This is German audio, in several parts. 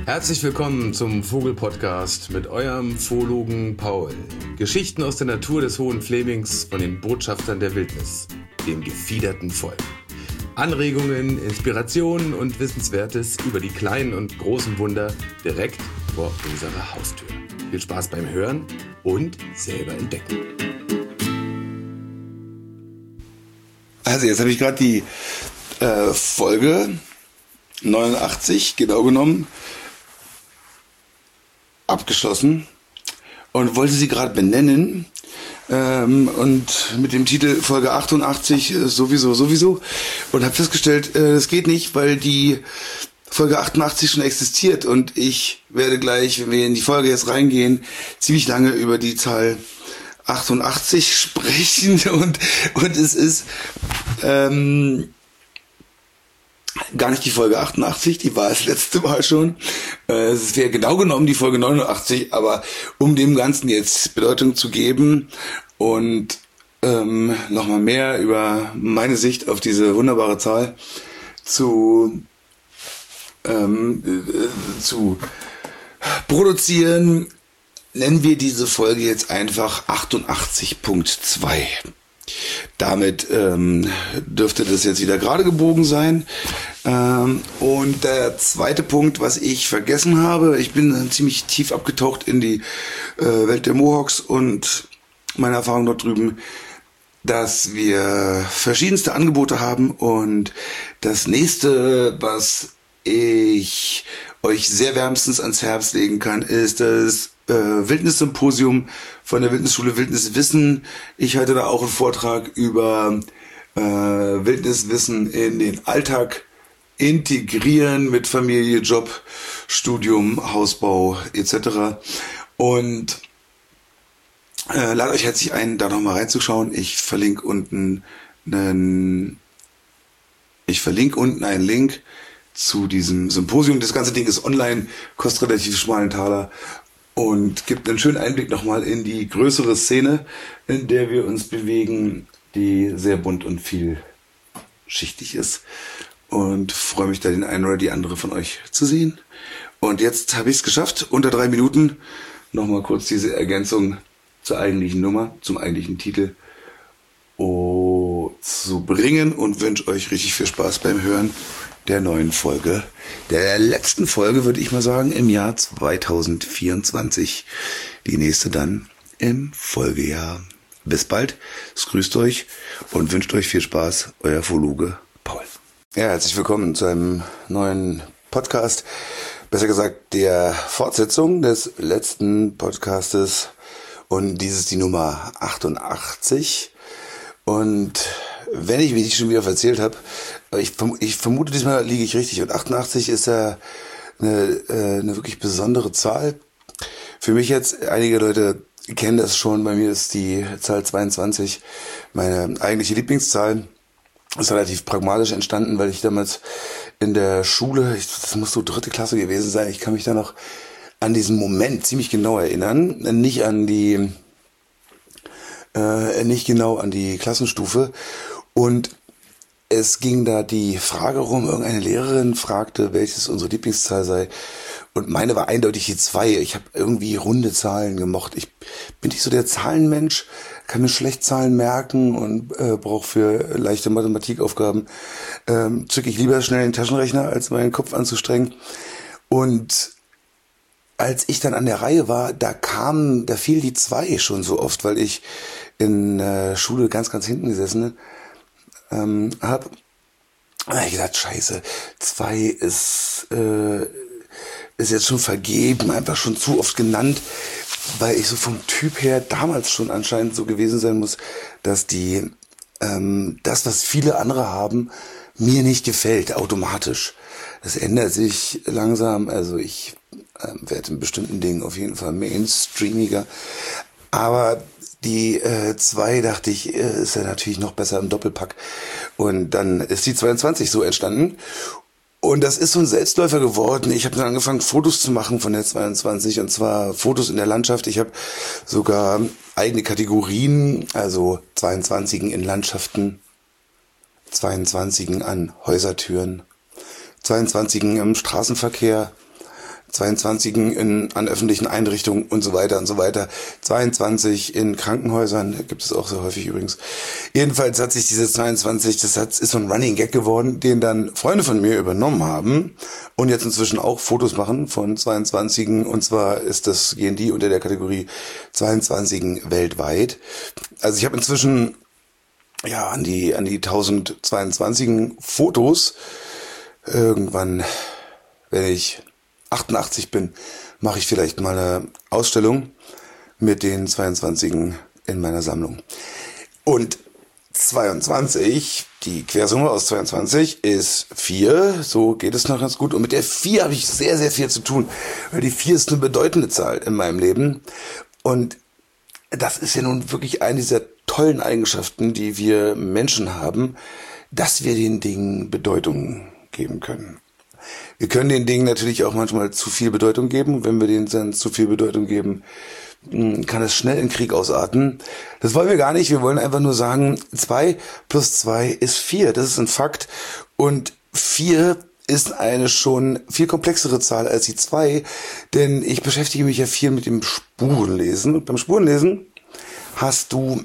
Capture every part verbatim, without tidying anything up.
Herzlich willkommen zum Vogel-Podcast mit eurem Zoologen Paul. Geschichten aus der Natur des Hohen Flemings von den Botschaftern der Wildnis, dem gefiederten Volk. Anregungen, Inspirationen und Wissenswertes über die kleinen und großen Wunder direkt vor unserer Haustür. Viel Spaß beim Hören und selber entdecken. Also jetzt habe ich gerade die äh, Folge neunundachtzig, genau genommen, abgeschlossen und wollte sie gerade benennen ähm, und mit dem Titel Folge achtundachtzig äh, sowieso, sowieso und habe festgestellt, äh, das geht nicht, weil die Folge achtundachtzig schon existiert und ich werde gleich, wenn wir in die Folge jetzt reingehen, ziemlich lange über die Zahl achtundachtzig sprechen und, und es ist ähm, gar nicht die Folge achtundachtzig, die war das letzte Mal schon. Äh, es wäre genau genommen die Folge neunundachtzig, aber um dem Ganzen jetzt Bedeutung zu geben und ähm, nochmal mehr über meine Sicht auf diese wunderbare Zahl zu, ähm, äh, zu produzieren, nennen wir diese Folge jetzt einfach achtundachtzig Punkt zwei. Damit ähm, dürfte das jetzt wieder gerade gebogen sein. Ähm, und der zweite Punkt, was ich vergessen habe, ich bin ziemlich tief abgetaucht in die äh, Welt der Mohawks und meine Erfahrung dort drüben, dass wir verschiedenste Angebote haben und das nächste, was ich euch sehr wärmstens ans Herz legen kann, ist das äh, Wildnis-Symposium von der Wildnisschule Wildniswissen. Ich halte da auch einen Vortrag über äh, Wildniswissen in den Alltag integrieren mit Familie, Job, Studium, Hausbau et cetera. Und äh, lade euch herzlich ein, da nochmal reinzuschauen. Ich verlinke unten einen, ich verlinke unten einen Link zu diesem Symposium. Das ganze Ding ist online, kostet relativ schmalen Taler und gibt einen schönen Einblick nochmal in die größere Szene, in der wir uns bewegen, die sehr bunt und vielschichtig ist. Und freue mich da, den einen oder die andere von euch zu sehen. Und jetzt habe ich es geschafft, unter drei Minuten nochmal kurz diese Ergänzung zur eigentlichen Nummer, zum eigentlichen Titel oh, zu bringen und wünsche euch richtig viel Spaß beim Hören der neuen Folge, der letzten Folge, würde ich mal sagen, im Jahr zweitausendvierundzwanzig. Die nächste dann im Folgejahr. Bis bald, es grüßt euch und wünscht euch viel Spaß, euer Zoologe Paul. Ja, herzlich willkommen zu einem neuen Podcast, besser gesagt der Fortsetzung des letzten Podcastes und dies ist die Nummer achtundachtzig und wenn ich mich nicht schon wieder verzählt habe, ich, ich vermute, diesmal liege ich richtig. Und achtundachtzig ist ja eine, eine wirklich besondere Zahl. Für mich jetzt, einige Leute kennen das schon, bei mir ist die Zahl zweiundzwanzig meine eigentliche Lieblingszahl. Ist relativ pragmatisch entstanden, weil ich damals in der Schule, ich, das muss so dritte Klasse gewesen sein, ich kann mich da noch an diesen Moment ziemlich genau erinnern. Nicht an die, äh, nicht genau an die Klassenstufe. Und es ging da die Frage rum, irgendeine Lehrerin fragte, welches unsere Lieblingszahl sei. Und meine war eindeutig die zwei. Ich habe irgendwie runde Zahlen gemocht. Ich bin nicht so der Zahlenmensch, kann mir schlecht Zahlen merken und äh, brauche für leichte Mathematikaufgaben, ähm, zücke ich lieber schnell den Taschenrechner, als meinen Kopf anzustrengen. Und als ich dann an der Reihe war, da kam, da fiel die zwei schon so oft, weil ich in der Schule ganz, ganz hinten gesessen ähm, habe. Da hab ich gedacht, scheiße, zwei ist, äh, ist jetzt schon vergeben, einfach schon zu oft genannt, weil ich so vom Typ her damals schon anscheinend so gewesen sein muss, dass die, ähm, das, was viele andere haben, mir nicht gefällt, automatisch. Das ändert sich langsam, also ich äh, werde in bestimmten Dingen auf jeden Fall mainstreamiger, aber die äh, zwei, dachte ich, äh, ist ja natürlich noch besser im Doppelpack. Und dann ist die zweiundzwanzig so entstanden. Und das ist so ein Selbstläufer geworden. Ich habe dann angefangen, Fotos zu machen von der zweiundzwanzig. Und zwar Fotos in der Landschaft. Ich habe sogar eigene Kategorien, also zweiundzwanzigen in Landschaften, zweiundzwanzigen an Häusertüren, zweiundzwanzigen im Straßenverkehr, zweiundzwanzig in, an öffentlichen Einrichtungen und so weiter und so weiter. zweiundzwanzig in Krankenhäusern, gibt es auch so häufig übrigens. Jedenfalls hat sich diese zweiundzwanzig, das hat, ist so ein Running Gag geworden, den dann Freunde von mir übernommen haben und jetzt inzwischen auch Fotos machen von zweiundzwanzig. Und zwar ist das, gehen die unter der Kategorie zweiundzwanzig weltweit. Also ich habe inzwischen ja an die an die tausendzweiundzwanzig Fotos. Irgendwann, wenn ich achtundachtzig bin, mache ich vielleicht mal eine Ausstellung mit den zweiundzwanzig in meiner Sammlung. Und zweiundzwanzig, die Quersumme aus zweiundzwanzig ist vier, so geht es noch ganz gut. Und mit der vier habe ich sehr, sehr viel zu tun, weil die vier ist eine bedeutende Zahl in meinem Leben. Und das ist ja nun wirklich eine dieser tollen Eigenschaften, die wir Menschen haben, dass wir den Dingen Bedeutung geben können. Wir können den Dingen natürlich auch manchmal zu viel Bedeutung geben. Wenn wir denen dann zu viel Bedeutung geben, kann es schnell in Krieg ausarten. Das wollen wir gar nicht. Wir wollen einfach nur sagen, zwei plus zwei ist vier. Das ist ein Fakt. Und vier ist eine schon viel komplexere Zahl als die zwei, denn ich beschäftige mich ja viel mit dem Spurenlesen. Und beim Spurenlesen hast du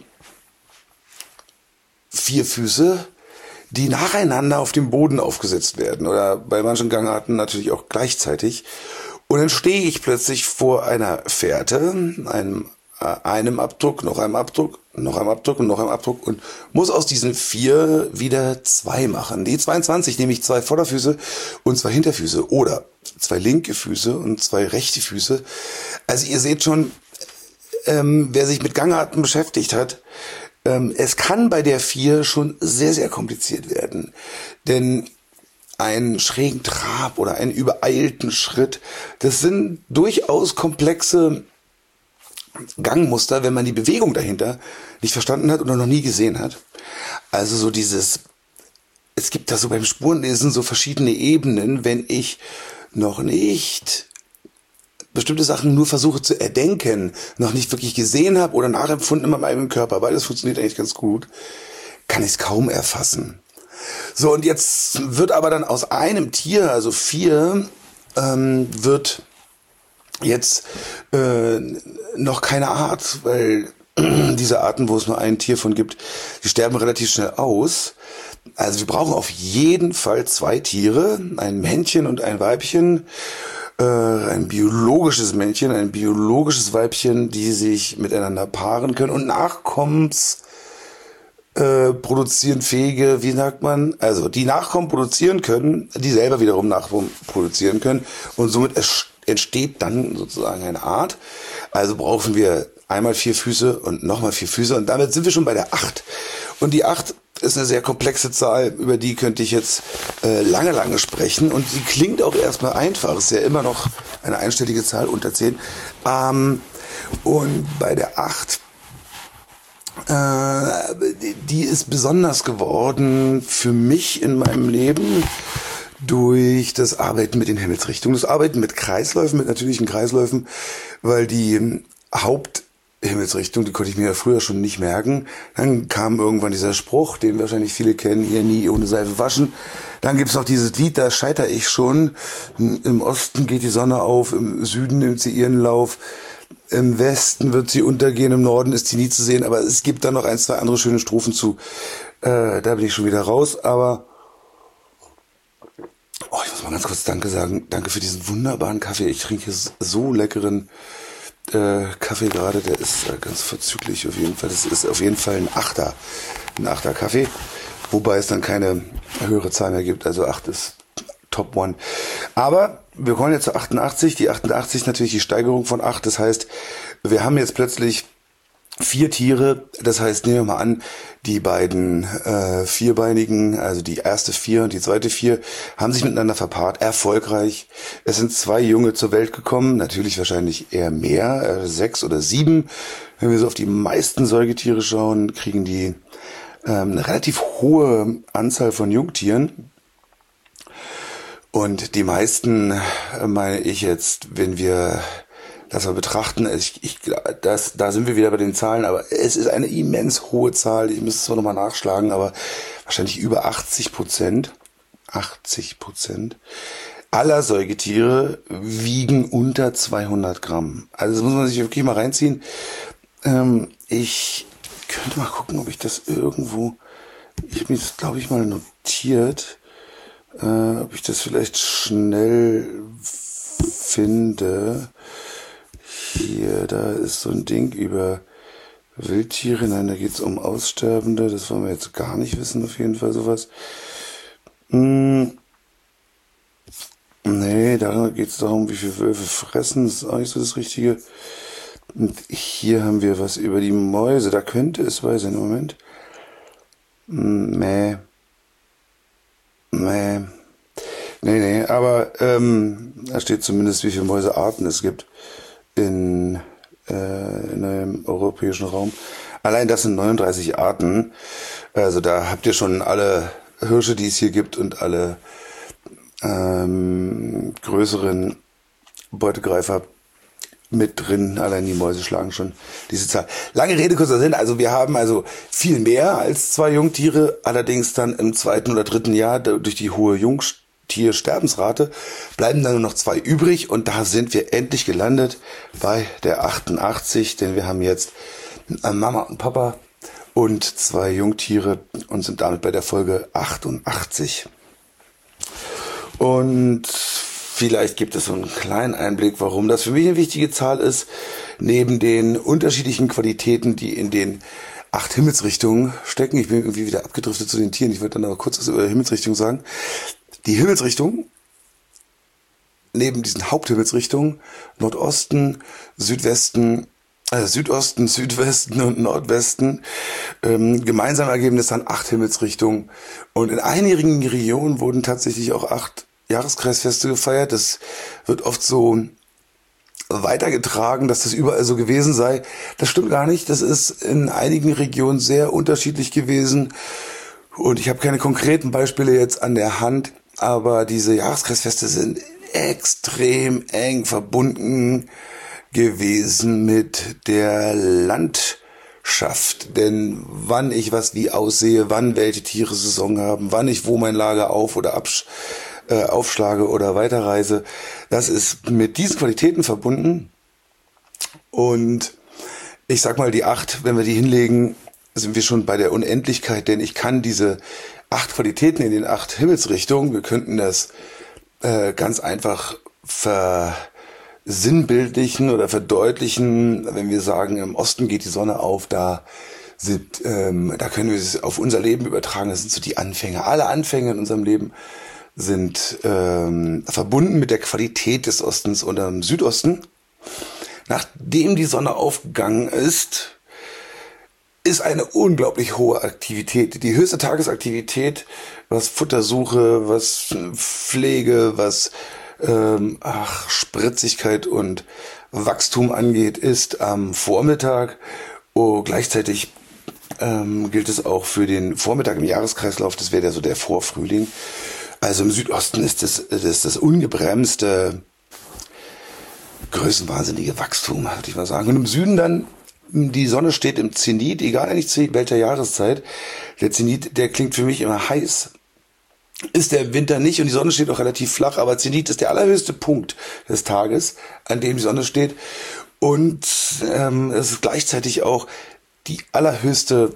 vier Füße, die nacheinander auf dem Boden aufgesetzt werden oder bei manchen Gangarten natürlich auch gleichzeitig. Und dann stehe ich plötzlich vor einer Fährte, einem, äh, einem Abdruck, noch einem Abdruck, noch einem Abdruck und noch einem Abdruck und muss aus diesen vier wieder zwei machen. Die zweiundzwanzig, nämlich zwei Vorderfüße und zwei Hinterfüße oder zwei linke Füße und zwei rechte Füße. Also ihr seht schon, ähm, wer sich mit Gangarten beschäftigt hat, ähm, es kann bei der vier schon sehr, sehr kompliziert werden. Denn einen schrägen Trab oder einen übereilten Schritt, das sind durchaus komplexe Gangmuster, wenn man die Bewegung dahinter nicht verstanden hat oder noch nie gesehen hat. Also so dieses, es gibt da so beim Spurenlesen so verschiedene Ebenen, wenn ich noch nicht bestimmte Sachen nur versuche zu erdenken, noch nicht wirklich gesehen habe oder nachempfunden in meinem Körper, beides funktioniert eigentlich ganz gut, kann ich es kaum erfassen. So, und jetzt wird aber dann aus einem Tier, also vier, ähm, wird jetzt äh, noch keine Art, weil diese Arten, wo es nur ein Tier von gibt, die sterben relativ schnell aus. Also wir brauchen auf jeden Fall zwei Tiere, ein Männchen und ein Weibchen, äh, ein biologisches Männchen, ein biologisches Weibchen, die sich miteinander paaren können und Nachkommens Äh, produzieren fähige, wie sagt man, also die Nachkommen produzieren können, die selber wiederum Nachkommen produzieren können und somit entsteht dann sozusagen eine Art. Also brauchen wir einmal vier Füße und nochmal vier Füße und damit sind wir schon bei der acht. Und die acht ist eine sehr komplexe Zahl, über die könnte ich jetzt äh, lange, lange sprechen und sie klingt auch erstmal einfach, ist ja immer noch eine einstellige Zahl unter zehn. Ähm, und bei der acht die ist besonders geworden für mich in meinem Leben durch das Arbeiten mit den Himmelsrichtungen, das Arbeiten mit Kreisläufen, mit natürlichen Kreisläufen, weil die Haupthimmelsrichtung, die konnte ich mir ja früher schon nicht merken. Dann kam irgendwann dieser Spruch, den wahrscheinlich viele kennen, hier nie ohne Seife waschen. Dann gibt's noch dieses Lied, da scheitere ich schon. Im Osten geht die Sonne auf, im Süden nimmt sie ihren Lauf. Im Westen wird sie untergehen, im Norden ist sie nie zu sehen, aber es gibt da noch ein, zwei andere schöne Strophen zu. Äh, da bin ich schon wieder raus, aber oh, ich muss mal ganz kurz Danke sagen. Danke für diesen wunderbaren Kaffee. Ich trinke so leckeren äh, Kaffee gerade, der ist äh, ganz vorzüglich auf jeden Fall. Das ist auf jeden Fall ein Achter, ein Achter Kaffee, wobei es dann keine höhere Zahl mehr gibt, also acht ist Top One. Aber wir kommen jetzt zu achtundachtzig. Die achtundachtzig ist natürlich die Steigerung von acht. Das heißt, wir haben jetzt plötzlich vier Tiere. Das heißt, nehmen wir mal an, die beiden äh, Vierbeinigen, also die erste Vier und die zweite Vier, haben sich miteinander verpaart. Erfolgreich. Es sind zwei Junge zur Welt gekommen. Natürlich wahrscheinlich eher mehr, äh, sechs oder sieben. Wenn wir so auf die meisten Säugetiere schauen, kriegen die ähm, eine relativ hohe Anzahl von Jungtieren. Und die meisten, meine ich jetzt, wenn wir das mal betrachten, ich, ich, das, da sind wir wieder bei den Zahlen, aber es ist eine immens hohe Zahl, ich müsste es zwar nochmal nachschlagen, aber wahrscheinlich über achtzig Prozent, achtzig Prozent aller Säugetiere wiegen unter zweihundert Gramm. Also das muss man sich wirklich mal reinziehen. Ähm, ich könnte mal gucken, ob ich das irgendwo, ich habe mir das, glaube ich, mal notiert, äh, ob ich das vielleicht schnell finde. Hier, da ist so ein Ding über Wildtiere. Nein, da geht's um Aussterbende. Das wollen wir jetzt gar nicht wissen, auf jeden Fall sowas. Hm. Nee, da geht's darum, wie viele Wölfe fressen. Das ist auch nicht so das Richtige. Und hier haben wir was über die Mäuse. Da könnte es bei sein. Moment. Mäh. Mäh. Nee, nee, aber ähm, da steht zumindest, wie viele Mäusearten es gibt in, äh, in einem europäischen Raum. Allein das sind neununddreißig Arten. Also da habt ihr schon alle Hirsche, die es hier gibt, und alle ähm, größeren Beutegreifer mit drin. Allein die Mäuse schlagen schon diese Zahl. Lange Rede, kurzer Sinn. Also wir haben also viel mehr als zwei Jungtiere. Allerdings dann im zweiten oder dritten Jahr durch die hohe Jungtiersterbensrate bleiben dann nur noch zwei übrig. Und da sind wir endlich gelandet bei der achtundachtzig. Denn wir haben jetzt Mama und Papa und zwei Jungtiere und sind damit bei der Folge achtundachtzig. Und vielleicht gibt es so einen kleinen Einblick, warum das für mich eine wichtige Zahl ist. Neben den unterschiedlichen Qualitäten, die in den acht Himmelsrichtungen stecken. Ich bin irgendwie wieder abgedriftet zu den Tieren. Ich würde dann aber kurz was über Himmelsrichtung sagen. Die Himmelsrichtung, neben diesen Haupthimmelsrichtungen, Nordosten, Südwesten, äh, Südosten, Südwesten und Nordwesten, ähm, gemeinsam ergeben es dann acht Himmelsrichtungen. Und in einigen Regionen wurden tatsächlich auch acht Jahreskreisfeste gefeiert. Das wird oft so weitergetragen, dass das überall so gewesen sei. Das stimmt gar nicht. Das ist in einigen Regionen sehr unterschiedlich gewesen. Und ich habe keine konkreten Beispiele jetzt an der Hand, aber diese Jahreskreisfeste sind extrem eng verbunden gewesen mit der Landschaft. Denn wann ich was wie aussehe, wann welche Tiere Saison haben, wann ich wo mein Lager auf- oder absch äh, aufschlage oder weiterreise, das ist mit diesen Qualitäten verbunden. Und ich sag mal, die acht, wenn wir die hinlegen, sind wir schon bei der Unendlichkeit, denn ich kann diese acht Qualitäten in den acht Himmelsrichtungen, wir könnten das äh, ganz einfach versinnbildlichen oder verdeutlichen, wenn wir sagen, im Osten geht die Sonne auf, da sind, ähm, da können wir es auf unser Leben übertragen, das sind so die Anfänge. Alle Anfänge in unserem Leben sind ähm, verbunden mit der Qualität des Ostens und dem Südosten. Nachdem die Sonne aufgegangen ist, ist eine unglaublich hohe Aktivität. Die höchste Tagesaktivität, was Futtersuche, was Pflege, was ähm, ach, Spritzigkeit und Wachstum angeht, ist am Vormittag. Oh, gleichzeitig ähm, gilt es auch für den Vormittag im Jahreskreislauf, das wäre ja so der Vorfrühling. Also im Südosten ist das das, das ungebremste, größenwahnsinnige Wachstum, würde ich mal sagen. Und im Süden dann, die Sonne steht im Zenit, egal eigentlich zu welcher Jahreszeit. Der Zenit, der klingt für mich immer heiß. Ist der Winter nicht und die Sonne steht auch relativ flach, aber Zenit ist der allerhöchste Punkt des Tages, an dem die Sonne steht. Und ähm, es ist gleichzeitig auch die allerhöchste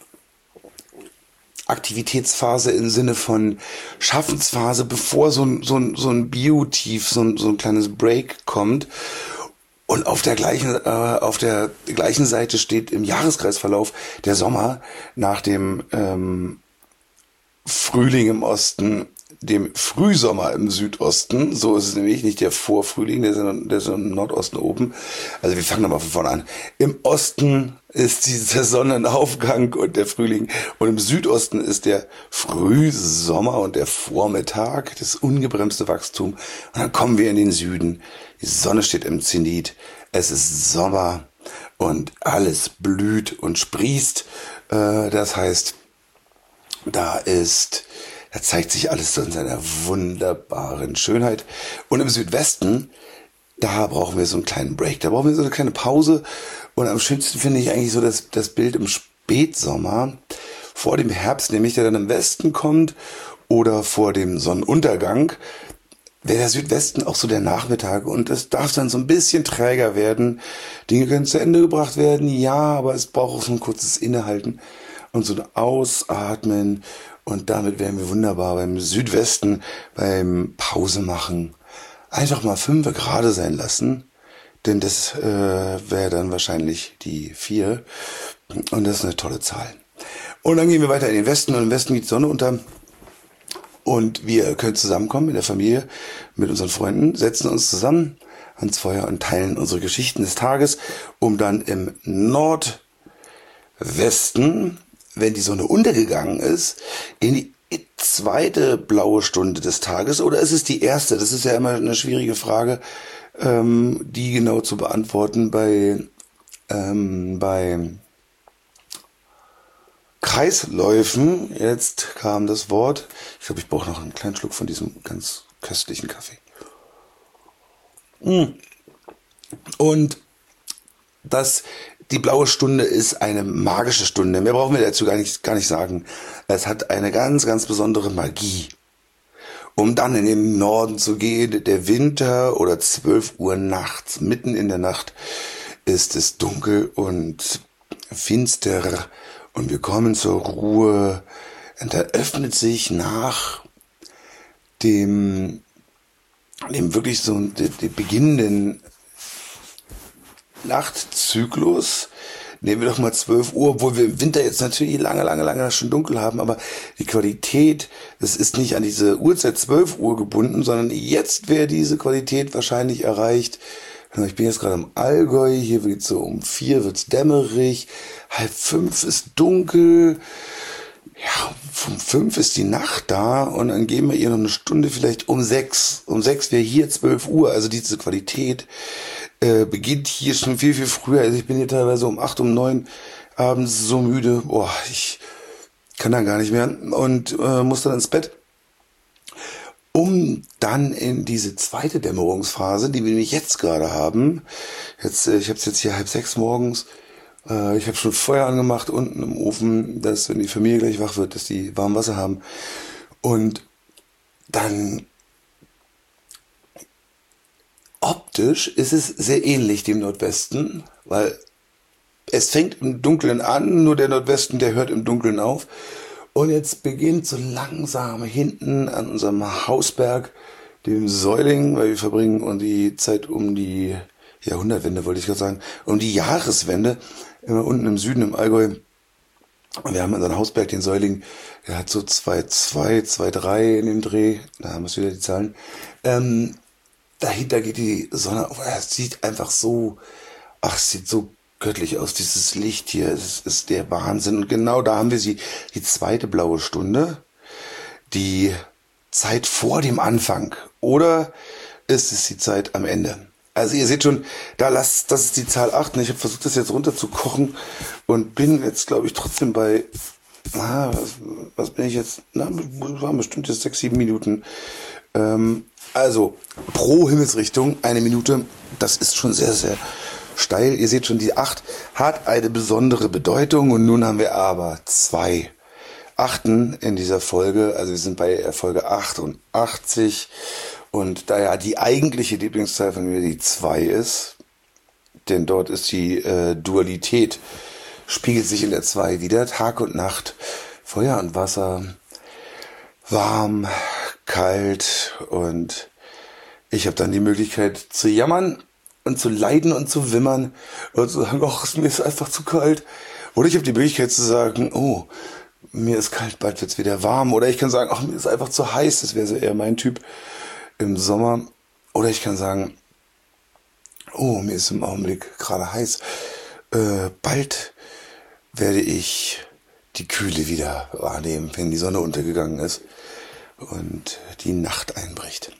Aktivitätsphase im Sinne von Schaffensphase, bevor so ein, so ein, so ein Biotief, so ein, so ein kleines Break kommt. Und auf der gleichen, äh, auf der gleichen Seite steht im Jahreskreisverlauf der Sommer nach dem ähm, Frühling im Osten, dem Frühsommer im Südosten. So ist es nämlich, nicht der Vorfrühling, der ist, in, der ist im Nordosten oben. Also wir fangen nochmal von vorne an. Im Osten ist dieser Sonnenaufgang und der Frühling. Und im Südosten ist der Frühsommer und der Vormittag, das ungebremste Wachstum. Und dann kommen wir in den Süden. Die Sonne steht im Zenit. Es ist Sommer und alles blüht und sprießt. Das heißt, da ist, da zeigt sich alles in seiner wunderbaren Schönheit. Und im Südwesten, da brauchen wir so einen kleinen Break. Da brauchen wir so eine kleine Pause. Und am schönsten finde ich eigentlich so das, das Bild im Spätsommer vor dem Herbst, nämlich der dann im Westen kommt, oder vor dem Sonnenuntergang. wäre der Südwesten auch so der Nachmittag und es darf dann so ein bisschen träger werden. Dinge können zu Ende gebracht werden, ja, aber es braucht auch so ein kurzes Innehalten und so ein Ausatmen und damit wären wir wunderbar beim Südwesten, beim Pause machen. Einfach mal fünf gerade sein lassen, denn das äh, wäre dann wahrscheinlich die vier und das ist eine tolle Zahl. Und dann gehen wir weiter in den Westen und im Westen geht die Sonne unter. Und wir können zusammenkommen in der Familie mit unseren Freunden, setzen uns zusammen ans Feuer und teilen unsere Geschichten des Tages, um dann im Nordwesten, wenn die Sonne untergegangen ist, in die zweite blaue Stunde des Tages, oder ist es die erste? Das ist ja immer eine schwierige Frage, ähm, die genau zu beantworten bei, ähm, bei Kreisläufen, jetzt kam das Wort. Ich glaube, ich brauche noch einen kleinen Schluck von diesem ganz köstlichen Kaffee. Und das, die blaue Stunde ist eine magische Stunde. Mehr brauchen wir dazu gar nicht, gar nicht sagen. Es hat eine ganz, ganz besondere Magie. Um dann in den Norden zu gehen, der Winter oder zwölf Uhr nachts, mitten in der Nacht, ist es dunkel und finster. Und wir kommen zur Ruhe und da öffnet sich nach dem, dem wirklich so dem, dem beginnenden Nachtzyklus, nehmen wir doch mal zwölf Uhr, obwohl wir im Winter jetzt natürlich lange, lange, lange schon dunkel haben, aber die Qualität, das ist nicht an diese Uhrzeit zwölf Uhr gebunden, sondern jetzt wäre diese Qualität wahrscheinlich erreicht. Ich bin jetzt gerade im Allgäu, hier wird so um vier wird's dämmerig, halb fünf ist dunkel, ja, um fünf ist die Nacht da und dann geben wir ihr noch eine Stunde vielleicht um sechs. Um sechs wäre hier zwölf Uhr, also diese Qualität äh, beginnt hier schon viel, viel früher. Also ich bin hier teilweise um acht, um neun abends so müde, boah, ich kann dann gar nicht mehr und äh, muss dann ins Bett. Um dann in diese zweite Dämmerungsphase, die wir nämlich jetzt gerade haben, jetzt, ich habe es jetzt hier halb sechs morgens, äh, ich habe schon Feuer angemacht unten im Ofen, dass wenn die Familie gleich wach wird, dass die warm Wasser haben. Und dann optisch ist es sehr ähnlich dem Nordwesten, weil es fängt im Dunkeln an, nur der Nordwesten, der hört im Dunkeln auf. Und jetzt beginnt so langsam hinten an unserem Hausberg, dem Säuling, weil wir verbringen und die Zeit um die Jahrhundertwende, wollte ich gerade sagen, um die Jahreswende, immer unten im Süden im Allgäu. Und wir haben unseren Hausberg, den Säuling, der hat so zwei Komma zwei, zwei Komma drei in dem Dreh, da haben wir wieder die Zahlen. Ähm, dahinter geht die Sonne auf, es sieht einfach so, ach, es sieht so göttlich aus, dieses Licht hier, es ist der Wahnsinn. Und genau da haben wir sie, die zweite blaue Stunde, die Zeit vor dem Anfang. Oder ist es die Zeit am Ende? Also ihr seht schon, da lasst, das ist die Zahl acht. Und ich habe versucht, das jetzt runterzukochen und bin jetzt, glaube ich, trotzdem bei, ah, was, was bin ich jetzt, na, waren bestimmt jetzt sechs, sieben Minuten. Ähm, also, pro Himmelsrichtung eine Minute, das ist schon sehr, sehr steil. Ihr seht schon, die acht hat eine besondere Bedeutung und nun haben wir aber zwei Achten in dieser Folge. Also wir sind bei Folge achtundachtzig und da ja die eigentliche Lieblingszahl von mir die zwei ist, denn dort ist die äh, Dualität, spiegelt sich in der zwei wieder, Tag und Nacht, Feuer und Wasser, warm, kalt und ich habe dann die Möglichkeit zu jammern und zu leiden und zu wimmern und zu sagen, ach, mir ist einfach zu kalt. Oder ich habe die Möglichkeit zu sagen, oh, mir ist kalt, bald wird's wieder warm. Oder ich kann sagen, ach, mir ist einfach zu heiß. Das wäre so eher mein Typ im Sommer. Oder ich kann sagen, oh, mir ist im Augenblick gerade heiß. Äh, bald werde ich die Kühle wieder wahrnehmen, wenn die Sonne untergegangen ist und die Nacht einbricht.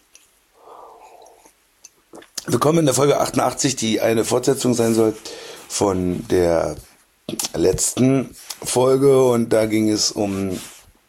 Willkommen in der Folge achtundachtzig, die eine Fortsetzung sein soll von der letzten Folge. Und da ging es um,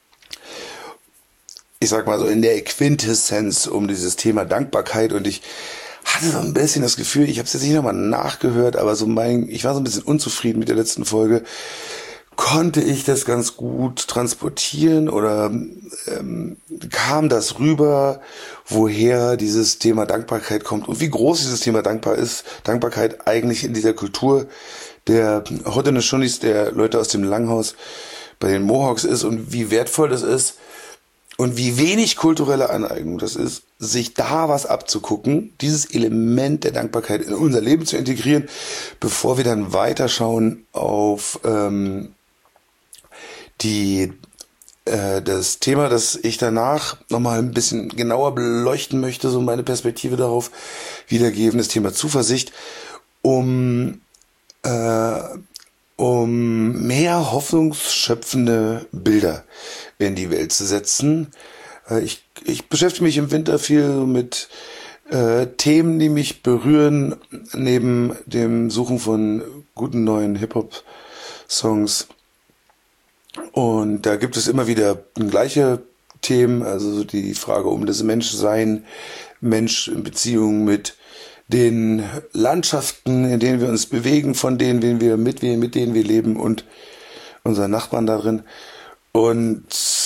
ich sag mal so in der Quintessenz, um dieses Thema Dankbarkeit. Und ich hatte so ein bisschen das Gefühl, ich habe es jetzt nicht nochmal nachgehört, aber so mein, ich war so ein bisschen unzufrieden mit der letzten Folge. konnte ich das ganz gut transportieren oder ähm, kam das rüber, woher dieses Thema Dankbarkeit kommt und wie groß dieses Thema Dankbar ist, Dankbarkeit eigentlich in dieser Kultur der Haudenosaunee, der Leute aus dem Langhaus bei den Mohawks ist und wie wertvoll das ist und wie wenig kulturelle Aneignung das ist, sich da was abzugucken, dieses Element der Dankbarkeit in unser Leben zu integrieren, bevor wir dann weiterschauen auf ähm, die äh, das Thema, das ich danach nochmal ein bisschen genauer beleuchten möchte, so meine Perspektive darauf wiedergeben, das Thema Zuversicht, um äh, um mehr hoffnungsschöpfende Bilder in die Welt zu setzen. Äh, ich, ich beschäftige mich im Winter viel mit äh, Themen, die mich berühren, neben dem Suchen von guten neuen Hip-Hop-Songs. Und da gibt es immer wieder gleiche Themen, also die Frage um das Menschsein, Mensch in Beziehung mit den Landschaften, in denen wir uns bewegen, von denen wir mit, mit denen wir leben und unseren Nachbarn darin. Und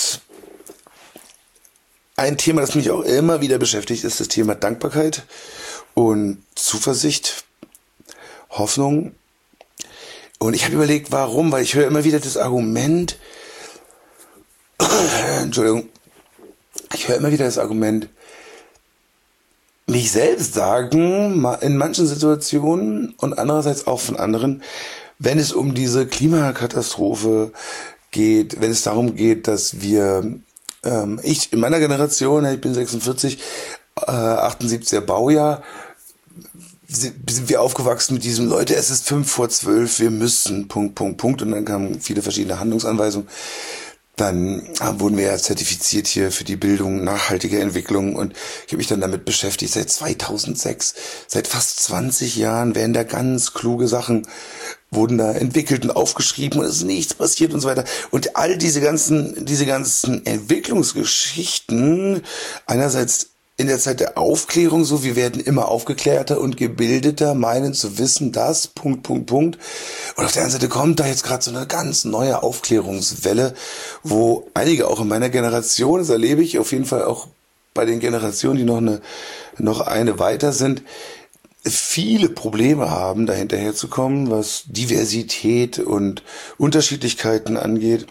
ein Thema, das mich auch immer wieder beschäftigt, ist das Thema Dankbarkeit und Zuversicht, Hoffnung. Und ich habe überlegt, warum, weil ich höre immer wieder das Argument, Entschuldigung, ich höre immer wieder das Argument, mich selbst sagen, in manchen Situationen und andererseits auch von anderen, wenn es um diese Klimakatastrophe geht, wenn es darum geht, dass wir, ähm, ich in meiner Generation, ich bin sechsundvierzig, äh, achtundsiebziger Baujahr, sind wir aufgewachsen mit diesem, Leute, es ist fünf vor zwölf, wir müssen, Punkt, Punkt, Punkt, und dann kamen viele verschiedene Handlungsanweisungen. Dann wurden wir ja zertifiziert hier für die Bildung nachhaltiger Entwicklung und ich habe mich dann damit beschäftigt seit zweitausendsechs, seit fast zwanzig Jahren werden da ganz kluge Sachen, wurden da entwickelt und aufgeschrieben und es ist nichts passiert und so weiter. Und all diese ganzen, diese ganzen Entwicklungsgeschichten, einerseits in der Zeit der Aufklärung so, wir werden immer aufgeklärter und gebildeter, meinen zu wissen, dass, Punkt, Punkt, Punkt. Und auf der anderen Seite kommt da jetzt gerade so eine ganz neue Aufklärungswelle, wo einige auch in meiner Generation, das erlebe ich auf jeden Fall auch bei den Generationen, die noch eine, noch eine weiter sind, viele Probleme haben, da hinterherzukommen, was Diversität und Unterschiedlichkeiten angeht.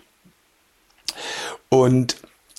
Und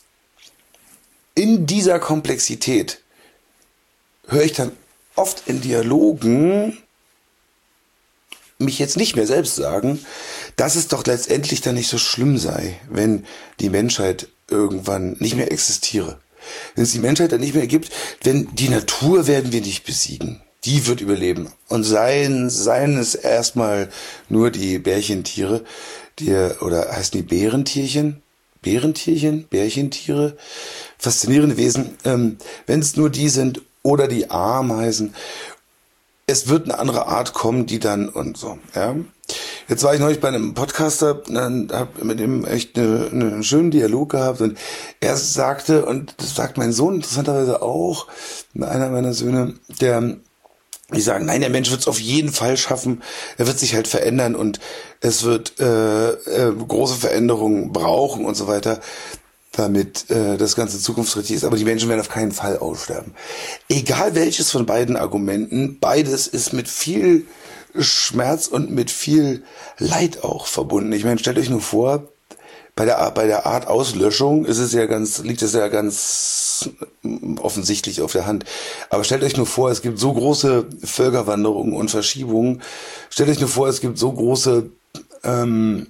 in dieser Komplexität höre ich dann oft in Dialogen mich jetzt nicht mehr selbst sagen, dass es doch letztendlich dann nicht so schlimm sei, wenn die Menschheit irgendwann nicht mehr existiere. Wenn es die Menschheit dann nicht mehr gibt, wenn die Natur werden wir nicht besiegen. Die wird überleben. Und seien, seien es erstmal nur die Bärchentiere, die, oder heißen die Bärentierchen? Bärentierchen, Bärchentiere, faszinierende Wesen, ähm, wenn es nur die sind oder die Ameisen, es wird eine andere Art kommen, die dann und so, ja. Jetzt war ich neulich bei einem Podcaster, dann habe mit ihm echt eine, einen schönen Dialog gehabt und er sagte, und das sagt mein Sohn interessanterweise auch, einer meiner Söhne, der die sagen, nein, der Mensch wird es auf jeden Fall schaffen, er wird sich halt verändern und es wird äh, äh, große Veränderungen brauchen und so weiter, damit äh, das Ganze zukunftsträchtig ist. Aber die Menschen werden auf keinen Fall aussterben. Egal welches von beiden Argumenten, beides ist mit viel Schmerz und mit viel Leid auch verbunden. Ich meine, stellt euch nur vor, bei der bei der Art Auslöschung ist es ja ganz, liegt es ja ganz offensichtlich auf der Hand. Aber stellt euch nur vor, es gibt so große Völkerwanderungen und Verschiebungen. Stellt euch nur vor, es gibt so große, ähm,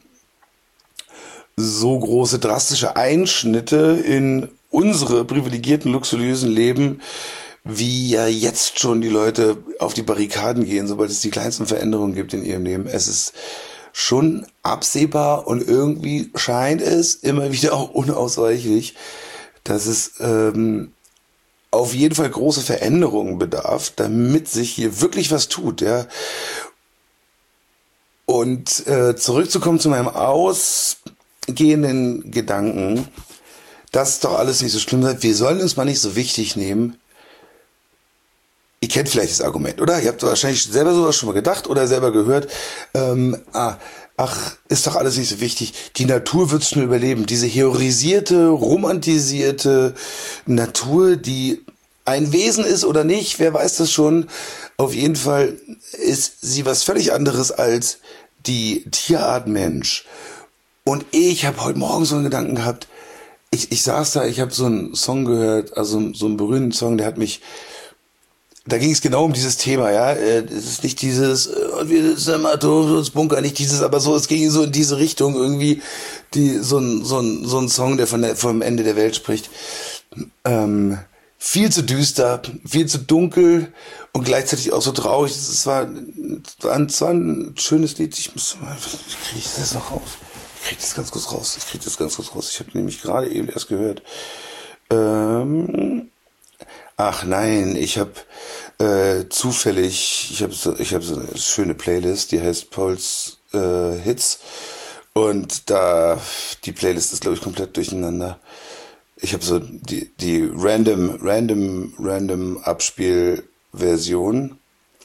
so große drastische Einschnitte in unsere privilegierten, luxuriösen Leben, wie ja jetzt schon die Leute auf die Barrikaden gehen, sobald es die kleinsten Veränderungen gibt in ihrem Leben. Es ist schon absehbar und irgendwie scheint es immer wieder auch unausweichlich, dass es ähm, auf jeden Fall große Veränderungen bedarf, damit sich hier wirklich was tut, ja. Und äh, zurückzukommen zu meinem ausgehenden Gedanken, dass doch alles nicht so schlimm sei. Wir sollen uns mal nicht so wichtig nehmen. Ihr kennt vielleicht das Argument, oder? Ihr habt wahrscheinlich selber sowas schon mal gedacht oder selber gehört. Ähm, ah, ach, ist doch alles nicht so wichtig. Die Natur wird's schon überleben. Diese heroisierte, romantisierte Natur, die ein Wesen ist oder nicht, wer weiß das schon. Auf jeden Fall ist sie was völlig anderes als die Tierart Mensch. Und ich habe heute Morgen so einen Gedanken gehabt. Ich, ich saß da, ich habe so einen Song gehört, also so einen berühmten Song, der hat mich, da ging es genau um dieses Thema, ja. Es ist nicht dieses, wir sind im Atomschutzbunker, nicht dieses, aber so, es ging so in diese Richtung irgendwie, die so ein so ein so ein Song, der von der vom Ende der Welt spricht. Ähm, viel zu düster, viel zu dunkel und gleichzeitig auch so traurig. Es war, es war ein schönes Lied. Ich muss mal, wie kriege ich das noch raus? Ich kriege das ganz kurz raus. Ich kriege das ganz kurz raus. Ich habe nämlich gerade eben erst gehört. Ähm, ach nein, ich habe äh, zufällig, ich habe so, ich habe so eine schöne Playlist, die heißt Pauls äh, Hits. Und da, die Playlist ist, glaube ich, komplett durcheinander. Ich habe so die, die random, random, random Abspielversion.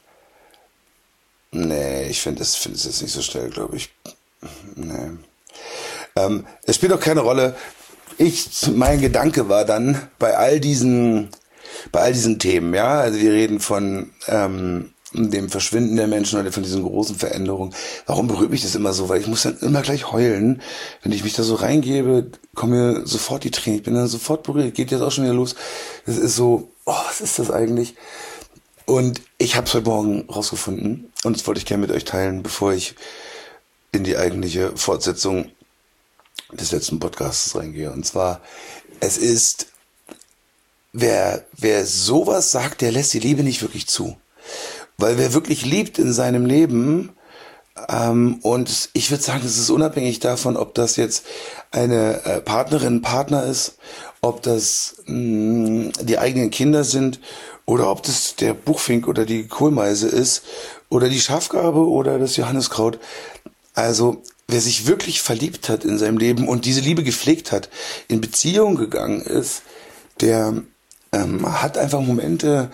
Nee, ich finde das, finde es jetzt nicht so schnell, glaube ich. Nee. Ähm, es spielt auch keine Rolle. Ich, mein Gedanke war dann bei all diesen, bei all diesen Themen, ja, also wir reden von, ähm, dem Verschwinden der Menschen oder von diesen großen Veränderungen. Warum berührt mich das immer so? Weil ich muss dann immer gleich heulen. Wenn ich mich da so reingebe, kommen mir sofort die Tränen. Ich bin dann sofort berührt. Geht jetzt auch schon wieder los. Das ist so, oh, was ist das eigentlich? Und ich habe es heute Morgen rausgefunden. Und das wollte ich gerne mit euch teilen, bevor ich in die eigentliche Fortsetzung des letzten Podcasts reingehe. Und zwar, es ist, wer, wer sowas sagt, der lässt die Liebe nicht wirklich zu. Weil wer wirklich liebt in seinem Leben, ähm, und ich würde sagen, es ist unabhängig davon, ob das jetzt eine äh, Partnerin, Partner ist, ob das mh, die eigenen Kinder sind oder ob das der Buchfink oder die Kohlmeise ist oder die Schafgarbe oder das Johanniskraut. Also wer sich wirklich verliebt hat in seinem Leben und diese Liebe gepflegt hat, in Beziehung gegangen ist, der ähm, hat einfach Momente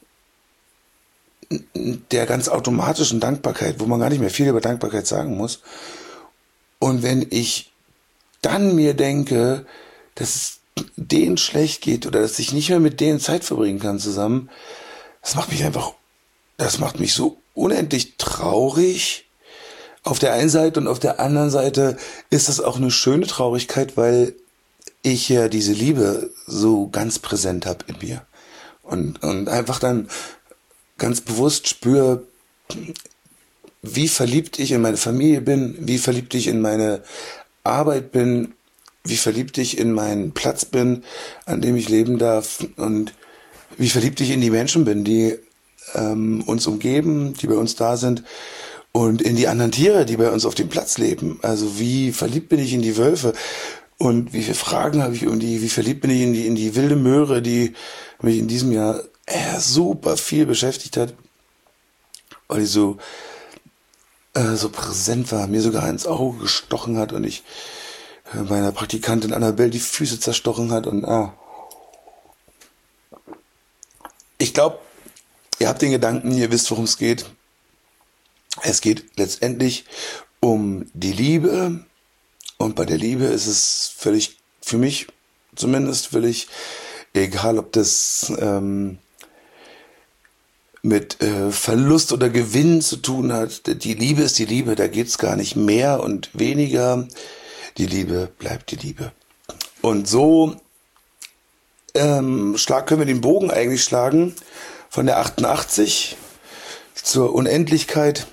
der ganz automatischen Dankbarkeit, wo man gar nicht mehr viel über Dankbarkeit sagen muss. Und wenn ich dann mir denke, dass es denen schlecht geht oder dass ich nicht mehr mit denen Zeit verbringen kann zusammen, das macht mich einfach, das macht mich so unendlich traurig auf der einen Seite, und auf der anderen Seite ist das auch eine schöne Traurigkeit, weil ich ja diese Liebe so ganz präsent habe in mir und, und einfach dann ganz bewusst spüre, wie verliebt ich in meine Familie bin, wie verliebt ich in meine Arbeit bin, wie verliebt ich in meinen Platz bin, an dem ich leben darf, und wie verliebt ich in die Menschen bin, die ähm, uns umgeben, die bei uns da sind, und in die anderen Tiere, die bei uns auf dem Platz leben. Also wie verliebt bin ich in die Wölfe und wie viele Fragen habe ich um die, wie verliebt bin ich in die, in die wilde Möhre, die mich in diesem Jahr er super viel beschäftigt hat, weil die so äh, so präsent war, mir sogar ins Auge gestochen hat und ich äh, meiner Praktikantin Annabelle die Füße zerstochen hat und ah. Ich glaube, ihr habt den Gedanken, ihr wisst, worum es geht. Es geht letztendlich um die Liebe, und bei der Liebe ist es völlig, für mich zumindest völlig egal, ob das ähm, mit äh, Verlust oder Gewinn zu tun hat. Die Liebe ist die Liebe, da geht's gar nicht mehr und weniger. Die Liebe bleibt die Liebe. Und so ähm, schlag, können wir den Bogen eigentlich schlagen von der achtundachtzig zur Unendlichkeit.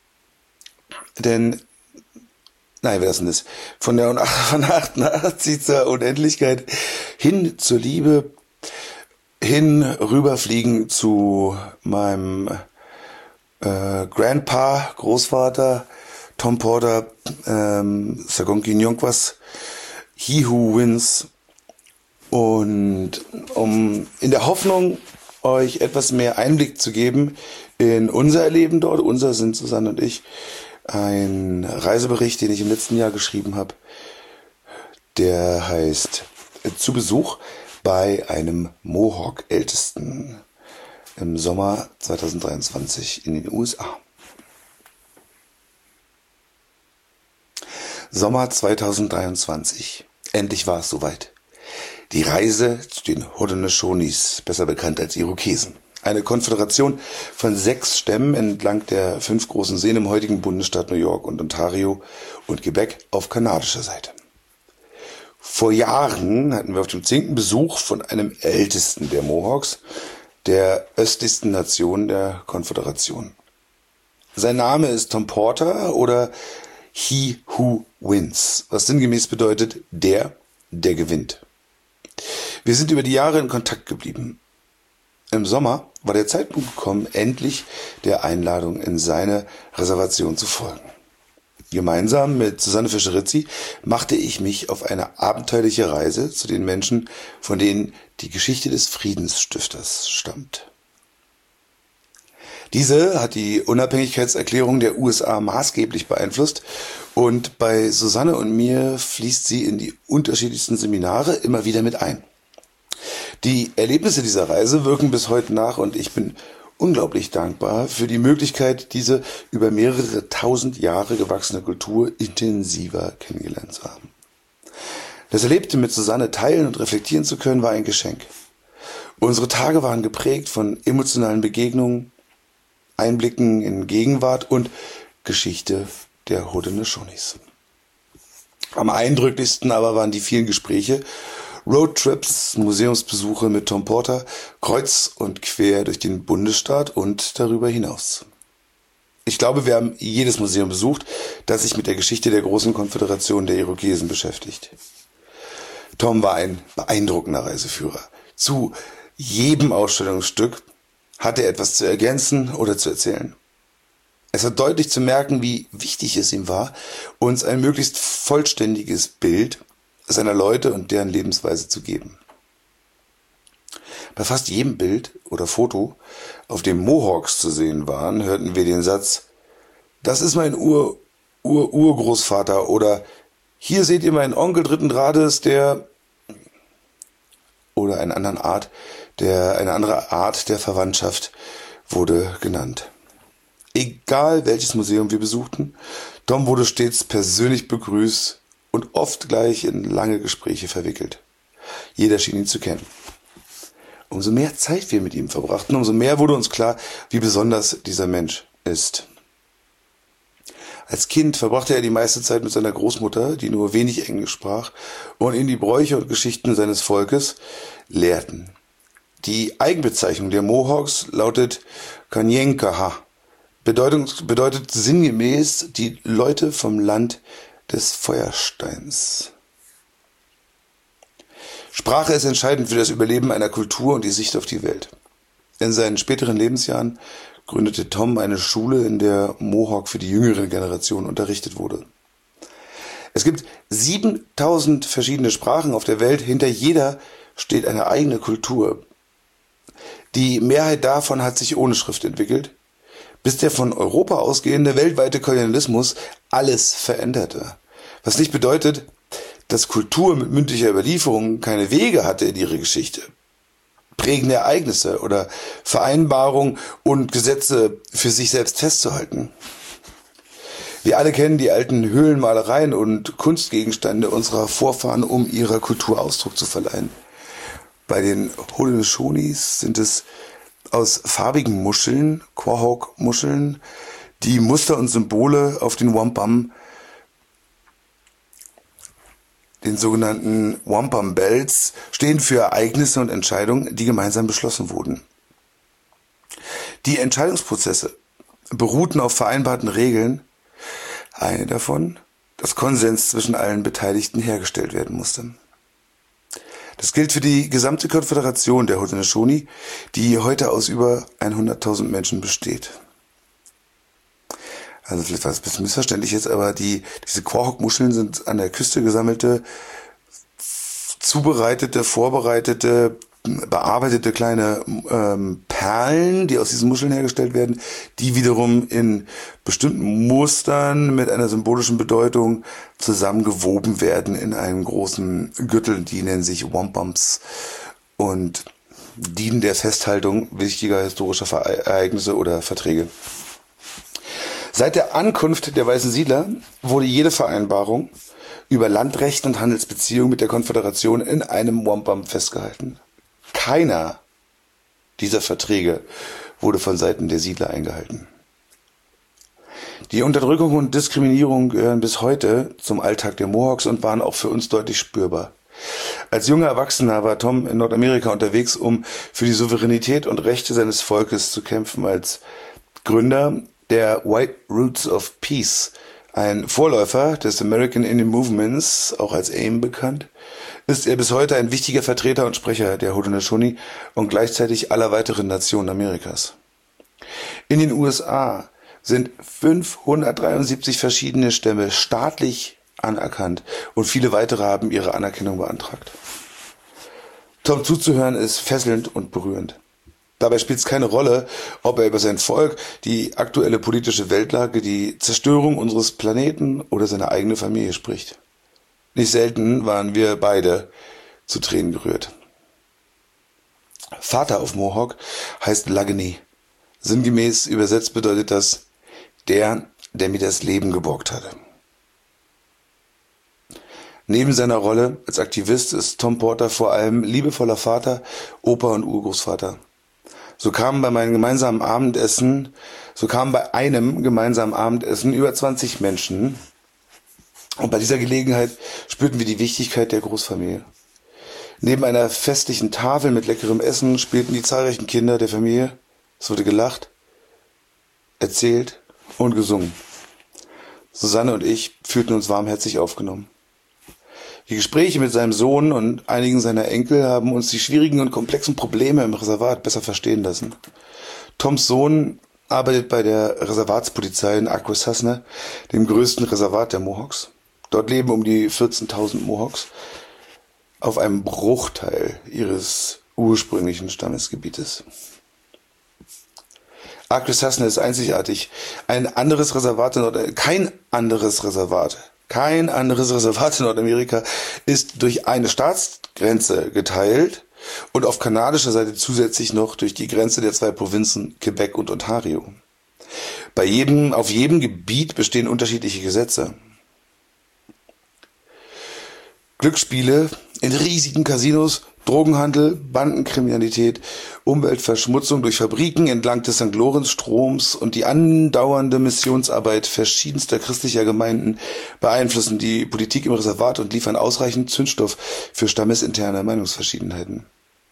Denn, nein, wer ist denn das? Von der, von der achtundachtzig zur Unendlichkeit hin zur Liebe, hin rüberfliegen zu meinem äh, Grandpa, Großvater, Tom Porter, ähm, Sagonki Nyonkwas, He Who Wins, und um in der Hoffnung, euch etwas mehr Einblick zu geben in unser Leben dort. Unser sind Susanne und ich. Ein Reisebericht, den ich im letzten Jahr geschrieben habe, der heißt Zu Besuch bei einem Mohawk-Ältesten im Sommer zweitausenddreiundzwanzig in den U S A. Sommer zweitausenddreiundzwanzig. Endlich war es soweit. Die Reise zu den Haudenosaunees, besser bekannt als Irokesen. Eine Konföderation von sechs Stämmen entlang der fünf großen Seen im heutigen Bundesstaat New York und Ontario und Quebec auf kanadischer Seite. Vor Jahren hatten wir auf dem zehnten Besuch von einem Ältesten der Mohawks, der östlichsten Nation der Konföderation. Sein Name ist Tom Porter oder He Who Wins, was sinngemäß bedeutet, der, der gewinnt. Wir sind über die Jahre in Kontakt geblieben. Im Sommer war der Zeitpunkt gekommen, endlich der Einladung in seine Reservation zu folgen. Gemeinsam mit Susanne Fischer-Rizzi machte ich mich auf eine abenteuerliche Reise zu den Menschen, von denen die Geschichte des Friedensstifters stammt. Diese hat die Unabhängigkeitserklärung der U S A maßgeblich beeinflusst und bei Susanne und mir fließt sie in die unterschiedlichsten Seminare immer wieder mit ein. Die Erlebnisse dieser Reise wirken bis heute nach und ich bin unglaublich dankbar für die Möglichkeit, diese über mehrere tausend Jahre gewachsene Kultur intensiver kennengelernt zu haben. Das Erlebte mit Susanne teilen und reflektieren zu können, war ein Geschenk. Unsere Tage waren geprägt von emotionalen Begegnungen, Einblicken in Gegenwart und Geschichte der Haudenosaunees. Am eindrücklichsten aber waren die vielen Gespräche, Roadtrips, Museumsbesuche mit Tom Porter, kreuz und quer durch den Bundesstaat und darüber hinaus. Ich glaube, wir haben jedes Museum besucht, das sich mit der Geschichte der großen Konföderation der Irokesen beschäftigt. Tom war ein beeindruckender Reiseführer. Zu jedem Ausstellungsstück hatte er etwas zu ergänzen oder zu erzählen. Es war deutlich zu merken, wie wichtig es ihm war, uns ein möglichst vollständiges Bild seiner Leute und deren Lebensweise zu geben. Bei fast jedem Bild oder Foto, auf dem Mohawks zu sehen waren, hörten wir den Satz, das ist mein Ur, Ur, Urgroßvater oder hier seht ihr meinen Onkel dritten Grades, der oder eine andere Art der, eine andere Art der Verwandtschaft wurde genannt. Egal welches Museum wir besuchten, Tom wurde stets persönlich begrüßt und oft gleich in lange Gespräche verwickelt. Jeder schien ihn zu kennen. Umso mehr Zeit wir mit ihm verbrachten, umso mehr wurde uns klar, wie besonders dieser Mensch ist. Als Kind verbrachte er die meiste Zeit mit seiner Großmutter, die nur wenig Englisch sprach und ihn die Bräuche und Geschichten seines Volkes lehrten. Die Eigenbezeichnung der Mohawks lautet Kanyenkaha, bedeutet, bedeutet sinngemäß die Leute vom Land des Feuersteins. Sprache ist entscheidend für das Überleben einer Kultur und die Sicht auf die Welt. In seinen späteren Lebensjahren gründete Tom eine Schule, in der Mohawk für die jüngere Generation unterrichtet wurde. Es gibt siebentausend verschiedene Sprachen auf der Welt, hinter jeder steht eine eigene Kultur. Die Mehrheit davon hat sich ohne Schrift entwickelt, bis der von Europa ausgehende weltweite Kolonialismus alles veränderte. Was nicht bedeutet, dass Kultur mit mündlicher Überlieferung keine Wege hatte in ihre Geschichte. Prägende Ereignisse oder Vereinbarungen und Gesetze für sich selbst festzuhalten. Wir alle kennen die alten Höhlenmalereien und Kunstgegenstände unserer Vorfahren, um ihrer Kultur Ausdruck zu verleihen. Bei den Haudenosaunees sind es aus farbigen Muscheln, Quahog-Muscheln, die Muster und Symbole auf den Wampum, den sogenannten Wampum Bells, stehen für Ereignisse und Entscheidungen, die gemeinsam beschlossen wurden. Die Entscheidungsprozesse beruhten auf vereinbarten Regeln, eine davon, dass Konsens zwischen allen Beteiligten hergestellt werden musste. Das gilt für die gesamte Konföderation der Haudenosaunee, die heute aus über hunderttausend Menschen besteht. Also vielleicht war es ein bisschen missverständlich jetzt, aber die diese Quahog-Muscheln sind an der Küste gesammelte, zubereitete, vorbereitete, bearbeitete kleine ähm, Perlen, die aus diesen Muscheln hergestellt werden, die wiederum in bestimmten Mustern mit einer symbolischen Bedeutung zusammengewoben werden in einem großen Gürtel, die nennen sich Wampums und dienen der Festhaltung wichtiger historischer Ereignisse oder Verträge. Seit der Ankunft der weißen Siedler wurde jede Vereinbarung über Landrecht und Handelsbeziehungen mit der Konföderation in einem Wampum festgehalten. Keiner dieser Verträge wurde von Seiten der Siedler eingehalten. Die Unterdrückung und Diskriminierung gehören bis heute zum Alltag der Mohawks und waren auch für uns deutlich spürbar. Als junger Erwachsener war Tom in Nordamerika unterwegs, um für die Souveränität und Rechte seines Volkes zu kämpfen. Als Gründer der White Roots of Peace, ein Vorläufer des American Indian Movements, auch als A I M bekannt, ist er bis heute ein wichtiger Vertreter und Sprecher der Haudenosaunee und gleichzeitig aller weiteren Nationen Amerikas. In den U S A sind fünfhundertdreiundsiebzig verschiedene Stämme staatlich anerkannt und viele weitere haben ihre Anerkennung beantragt. Tom zuzuhören ist fesselnd und berührend. Dabei spielt es keine Rolle, ob er über sein Volk, die aktuelle politische Weltlage, die Zerstörung unseres Planeten oder seine eigene Familie spricht. Nicht selten waren wir beide zu Tränen gerührt. Vater auf Mohawk heißt Lageni. Sinngemäß übersetzt bedeutet das der, der mir das Leben geborgt hatte. Neben seiner Rolle als Aktivist ist Tom Porter vor allem liebevoller Vater, Opa und Urgroßvater. So kamen bei meinem gemeinsamen Abendessen, so kamen bei einem gemeinsamen Abendessen über zwanzig Menschen. Und bei dieser Gelegenheit spürten wir die Wichtigkeit der Großfamilie. Neben einer festlichen Tafel mit leckerem Essen spielten die zahlreichen Kinder der Familie. Es wurde gelacht, erzählt und gesungen. Susanne und ich fühlten uns warmherzig aufgenommen. Die Gespräche mit seinem Sohn und einigen seiner Enkel haben uns die schwierigen und komplexen Probleme im Reservat besser verstehen lassen. Toms Sohn arbeitet bei der Reservatspolizei in Akwesasne, dem größten Reservat der Mohawks. Dort leben um die vierzehntausend Mohawks auf einem Bruchteil ihres ursprünglichen Stammesgebietes. Akwesasne ist einzigartig. Ein anderes Reservat in Nord- kein anderes Reservat Kein anderes Reservat in Nordamerika ist durch eine Staatsgrenze geteilt und auf kanadischer Seite zusätzlich noch durch die Grenze der zwei Provinzen Quebec und Ontario. Bei jedem, auf jedem Gebiet bestehen unterschiedliche Gesetze. Glücksspiele in riesigen Casinos, Drogenhandel, Bandenkriminalität, Umweltverschmutzung durch Fabriken entlang des Sankt Lorenz-Stroms und die andauernde Missionsarbeit verschiedenster christlicher Gemeinden beeinflussen die Politik im Reservat und liefern ausreichend Zündstoff für stammesinterne Meinungsverschiedenheiten.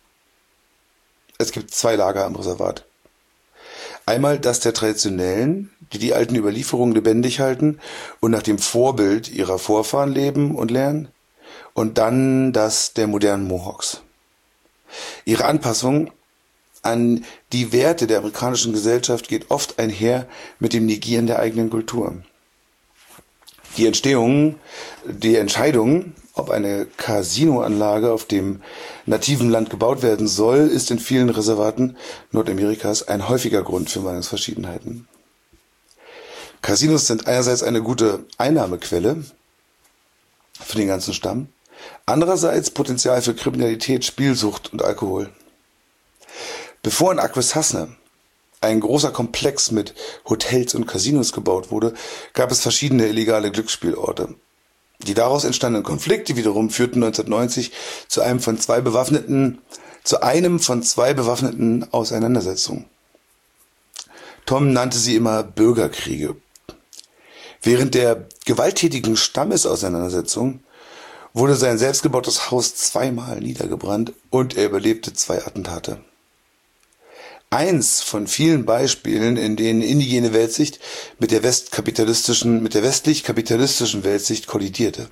Es gibt zwei Lager am Reservat. Einmal das der Traditionellen, die die alten Überlieferungen lebendig halten und nach dem Vorbild ihrer Vorfahren leben und lernen. Und dann das der modernen Mohawks. Ihre Anpassung an die Werte der amerikanischen Gesellschaft geht oft einher mit dem Negieren der eigenen Kultur. Die Entstehung, die Entscheidung, ob eine Casinoanlage auf dem nativen Land gebaut werden soll, ist in vielen Reservaten Nordamerikas ein häufiger Grund für Meinungsverschiedenheiten. Casinos sind einerseits eine gute Einnahmequelle für den ganzen Stamm, andererseits Potenzial für Kriminalität, Spielsucht und Alkohol. Bevor in Akwesasne ein großer Komplex mit Hotels und Casinos gebaut wurde, gab es verschiedene illegale Glücksspielorte. Die daraus entstandenen Konflikte wiederum führten neunzehnhundertneunzig zu einem von zwei bewaffneten, zu einem von zwei bewaffneten Auseinandersetzungen. Tom nannte sie immer Bürgerkriege. Während der gewalttätigen Stammesauseinandersetzung wurde sein selbstgebautes Haus zweimal niedergebrannt und er überlebte zwei Attentate. Eins von vielen Beispielen, in denen indigene Weltsicht mit der westkapitalistischen, mit der westlich-kapitalistischen Weltsicht kollidierte.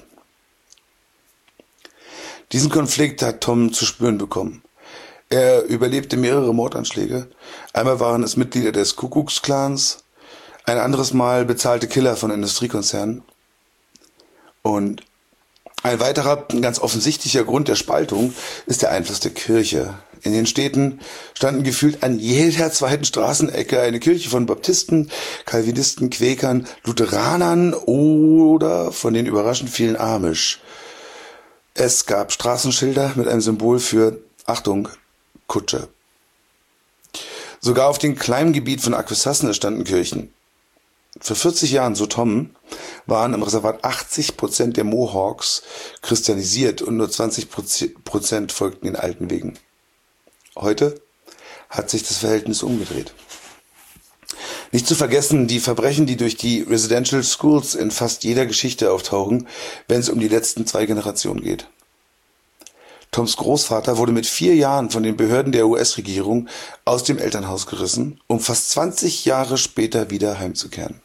Diesen Konflikt hat Tom zu spüren bekommen. Er überlebte mehrere Mordanschläge. Einmal waren es Mitglieder des Ku Klux Klans, ein anderes Mal bezahlte Killer von Industriekonzernen. Und ein weiterer, ganz offensichtlicher Grund der Spaltung ist der Einfluss der Kirche. In den Städten standen gefühlt an jeder zweiten Straßenecke eine Kirche von Baptisten, Calvinisten, Quäkern, Lutheranern oder von den überraschend vielen Amish. Es gab Straßenschilder mit einem Symbol für, Achtung, Kutsche. Sogar auf dem kleinen Gebiet von Akwesasne standen Kirchen. Vor vierzig Jahren, so Tom, waren im Reservat achtzig Prozent der Mohawks christianisiert und nur zwanzig Prozent folgten den alten Wegen. Heute hat sich das Verhältnis umgedreht. Nicht zu vergessen die Verbrechen, die durch die Residential Schools in fast jeder Geschichte auftauchen, wenn es um die letzten zwei Generationen geht. Toms Großvater wurde mit vier Jahren von den Behörden der U S-Regierung aus dem Elternhaus gerissen, um fast zwanzig Jahre später wieder heimzukehren.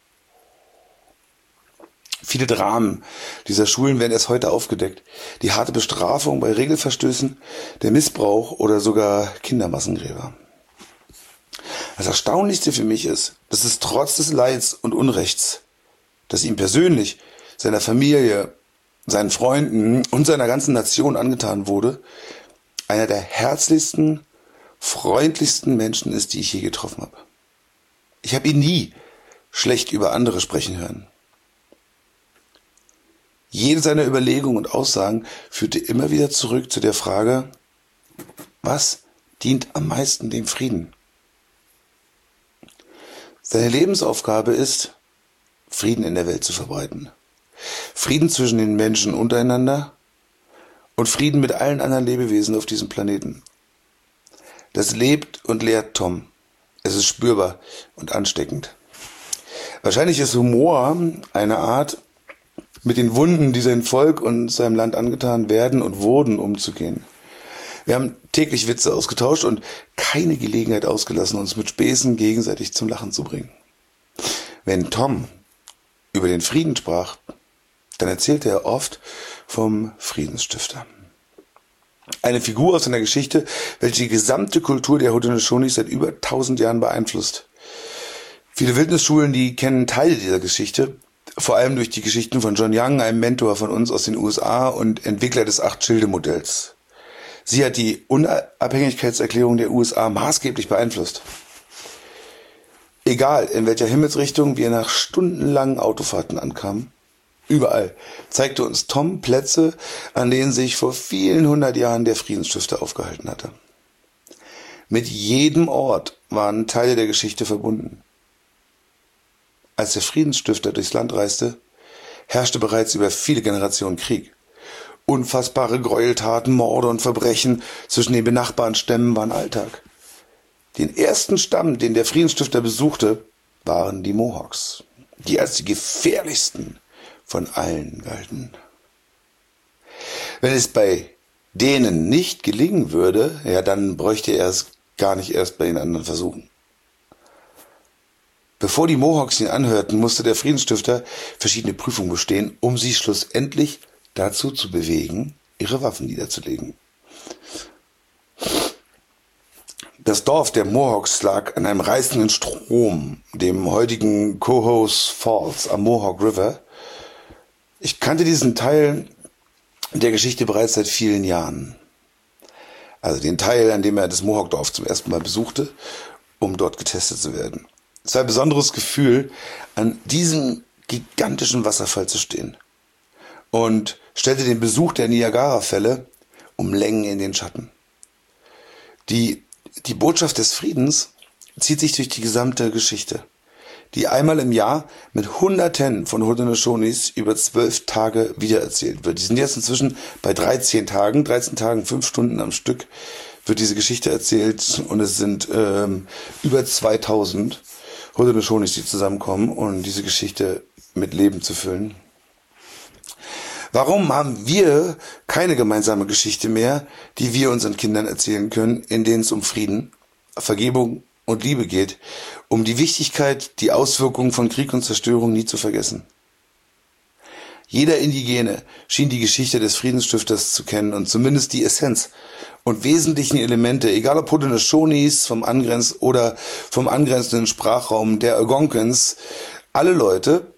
Viele Dramen dieser Schulen werden erst heute aufgedeckt. Die harte Bestrafung bei Regelverstößen, der Missbrauch oder sogar Kindermassengräber. Das Erstaunlichste für mich ist, dass es trotz des Leids und Unrechts, das ihm persönlich, seiner Familie, seinen Freunden und seiner ganzen Nation angetan wurde, einer der herzlichsten, freundlichsten Menschen ist, die ich je getroffen habe. Ich habe ihn nie schlecht über andere sprechen hören. Jede seiner Überlegungen und Aussagen führte immer wieder zurück zu der Frage, was dient am meisten dem Frieden? Seine Lebensaufgabe ist, Frieden in der Welt zu verbreiten. Frieden zwischen den Menschen untereinander und Frieden mit allen anderen Lebewesen auf diesem Planeten. Das lebt und lehrt Tom. Es ist spürbar und ansteckend. Wahrscheinlich ist Humor eine Art, mit den Wunden, die sein Volk und seinem Land angetan werden und wurden, umzugehen. Wir haben täglich Witze ausgetauscht und keine Gelegenheit ausgelassen, uns mit Späßen gegenseitig zum Lachen zu bringen. Wenn Tom über den Frieden sprach, dann erzählte er oft vom Friedensstifter. Eine Figur aus seiner Geschichte, welche die gesamte Kultur der Haudenosaunee seit über tausend Jahren beeinflusst. Viele Wildnisschulen, die kennen Teile dieser Geschichte, vor allem durch die Geschichten von John Young, einem Mentor von uns aus den U S A und Entwickler des Acht-Schilde-Modells. Sie hat die Unabhängigkeitserklärung der U S A maßgeblich beeinflusst. Egal, in welcher Himmelsrichtung wir nach stundenlangen Autofahrten ankamen, überall zeigte uns Tom Plätze, an denen sich vor vielen hundert Jahren der Friedensstifter aufgehalten hatte. Mit jedem Ort waren Teile der Geschichte verbunden. Als der Friedensstifter durchs Land reiste, herrschte bereits über viele Generationen Krieg. Unfassbare Gräueltaten, Morde und Verbrechen zwischen den benachbarten Stämmen waren Alltag. Den ersten Stamm, den der Friedensstifter besuchte, waren die Mohawks, die als die gefährlichsten von allen galten. Wenn es bei denen nicht gelingen würde, ja, dann bräuchte er es gar nicht erst bei den anderen versuchen. Bevor die Mohawks ihn anhörten, musste der Friedensstifter verschiedene Prüfungen bestehen, um sie schlussendlich dazu zu bewegen, ihre Waffen niederzulegen. Das Dorf der Mohawks lag an einem reißenden Strom, dem heutigen Cohoes Falls am Mohawk River. Ich kannte diesen Teil der Geschichte bereits seit vielen Jahren. Also den Teil, an dem er das Mohawk-Dorf zum ersten Mal besuchte, um dort getestet zu werden. Es war ein besonderes Gefühl, an diesem gigantischen Wasserfall zu stehen, und stellte den Besuch der Niagara-Fälle um Längen in den Schatten. Die, die Botschaft des Friedens zieht sich durch die gesamte Geschichte, die einmal im Jahr mit Hunderten von Haudenosaunees über zwölf Tage wiedererzählt wird. Die sind jetzt inzwischen bei dreizehn Tagen, dreizehn Tagen, fünf Stunden am Stück wird diese Geschichte erzählt, und es sind ähm, über zweitausend Haudenosaunees, die zusammenkommen, um diese Geschichte mit Leben zu füllen. Warum haben wir keine gemeinsame Geschichte mehr, die wir unseren Kindern erzählen können, in denen es um Frieden, Vergebung und Liebe geht, um die Wichtigkeit, die Auswirkungen von Krieg und Zerstörung nie zu vergessen? Jeder Indigene schien die Geschichte des Friedensstifters zu kennen und zumindest die Essenz und wesentlichen Elemente, egal ob Haudenosaunees vom Angrenz oder vom angrenzenden Sprachraum der Algonquins, alle Leute,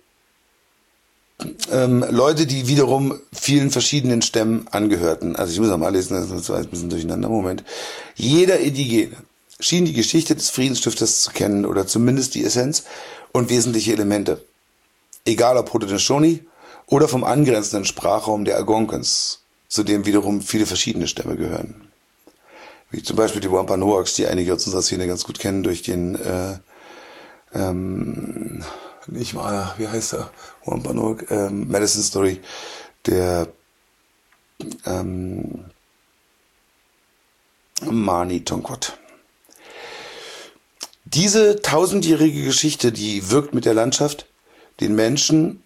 ähm, Leute, die wiederum vielen verschiedenen Stämmen angehörten. Also ich muss noch mal lesen, das war ein bisschen durcheinander. Moment. Jeder Indigene schien die Geschichte des Friedensstifters zu kennen oder zumindest die Essenz und wesentliche Elemente, egal ob Haudenosaunee oder vom angrenzenden Sprachraum der Algonquins, zu dem wiederum viele verschiedene Stämme gehören. Wie zum Beispiel die Wampanoags, die einige aus unserer Szene ganz gut kennen durch den äh, ähm, nicht mal, wie heißt er? Juan Panoag, ähm, Madison Story, der ähm, Mani Tongkot. Diese tausendjährige Geschichte, die wirkt mit der Landschaft, den Menschen,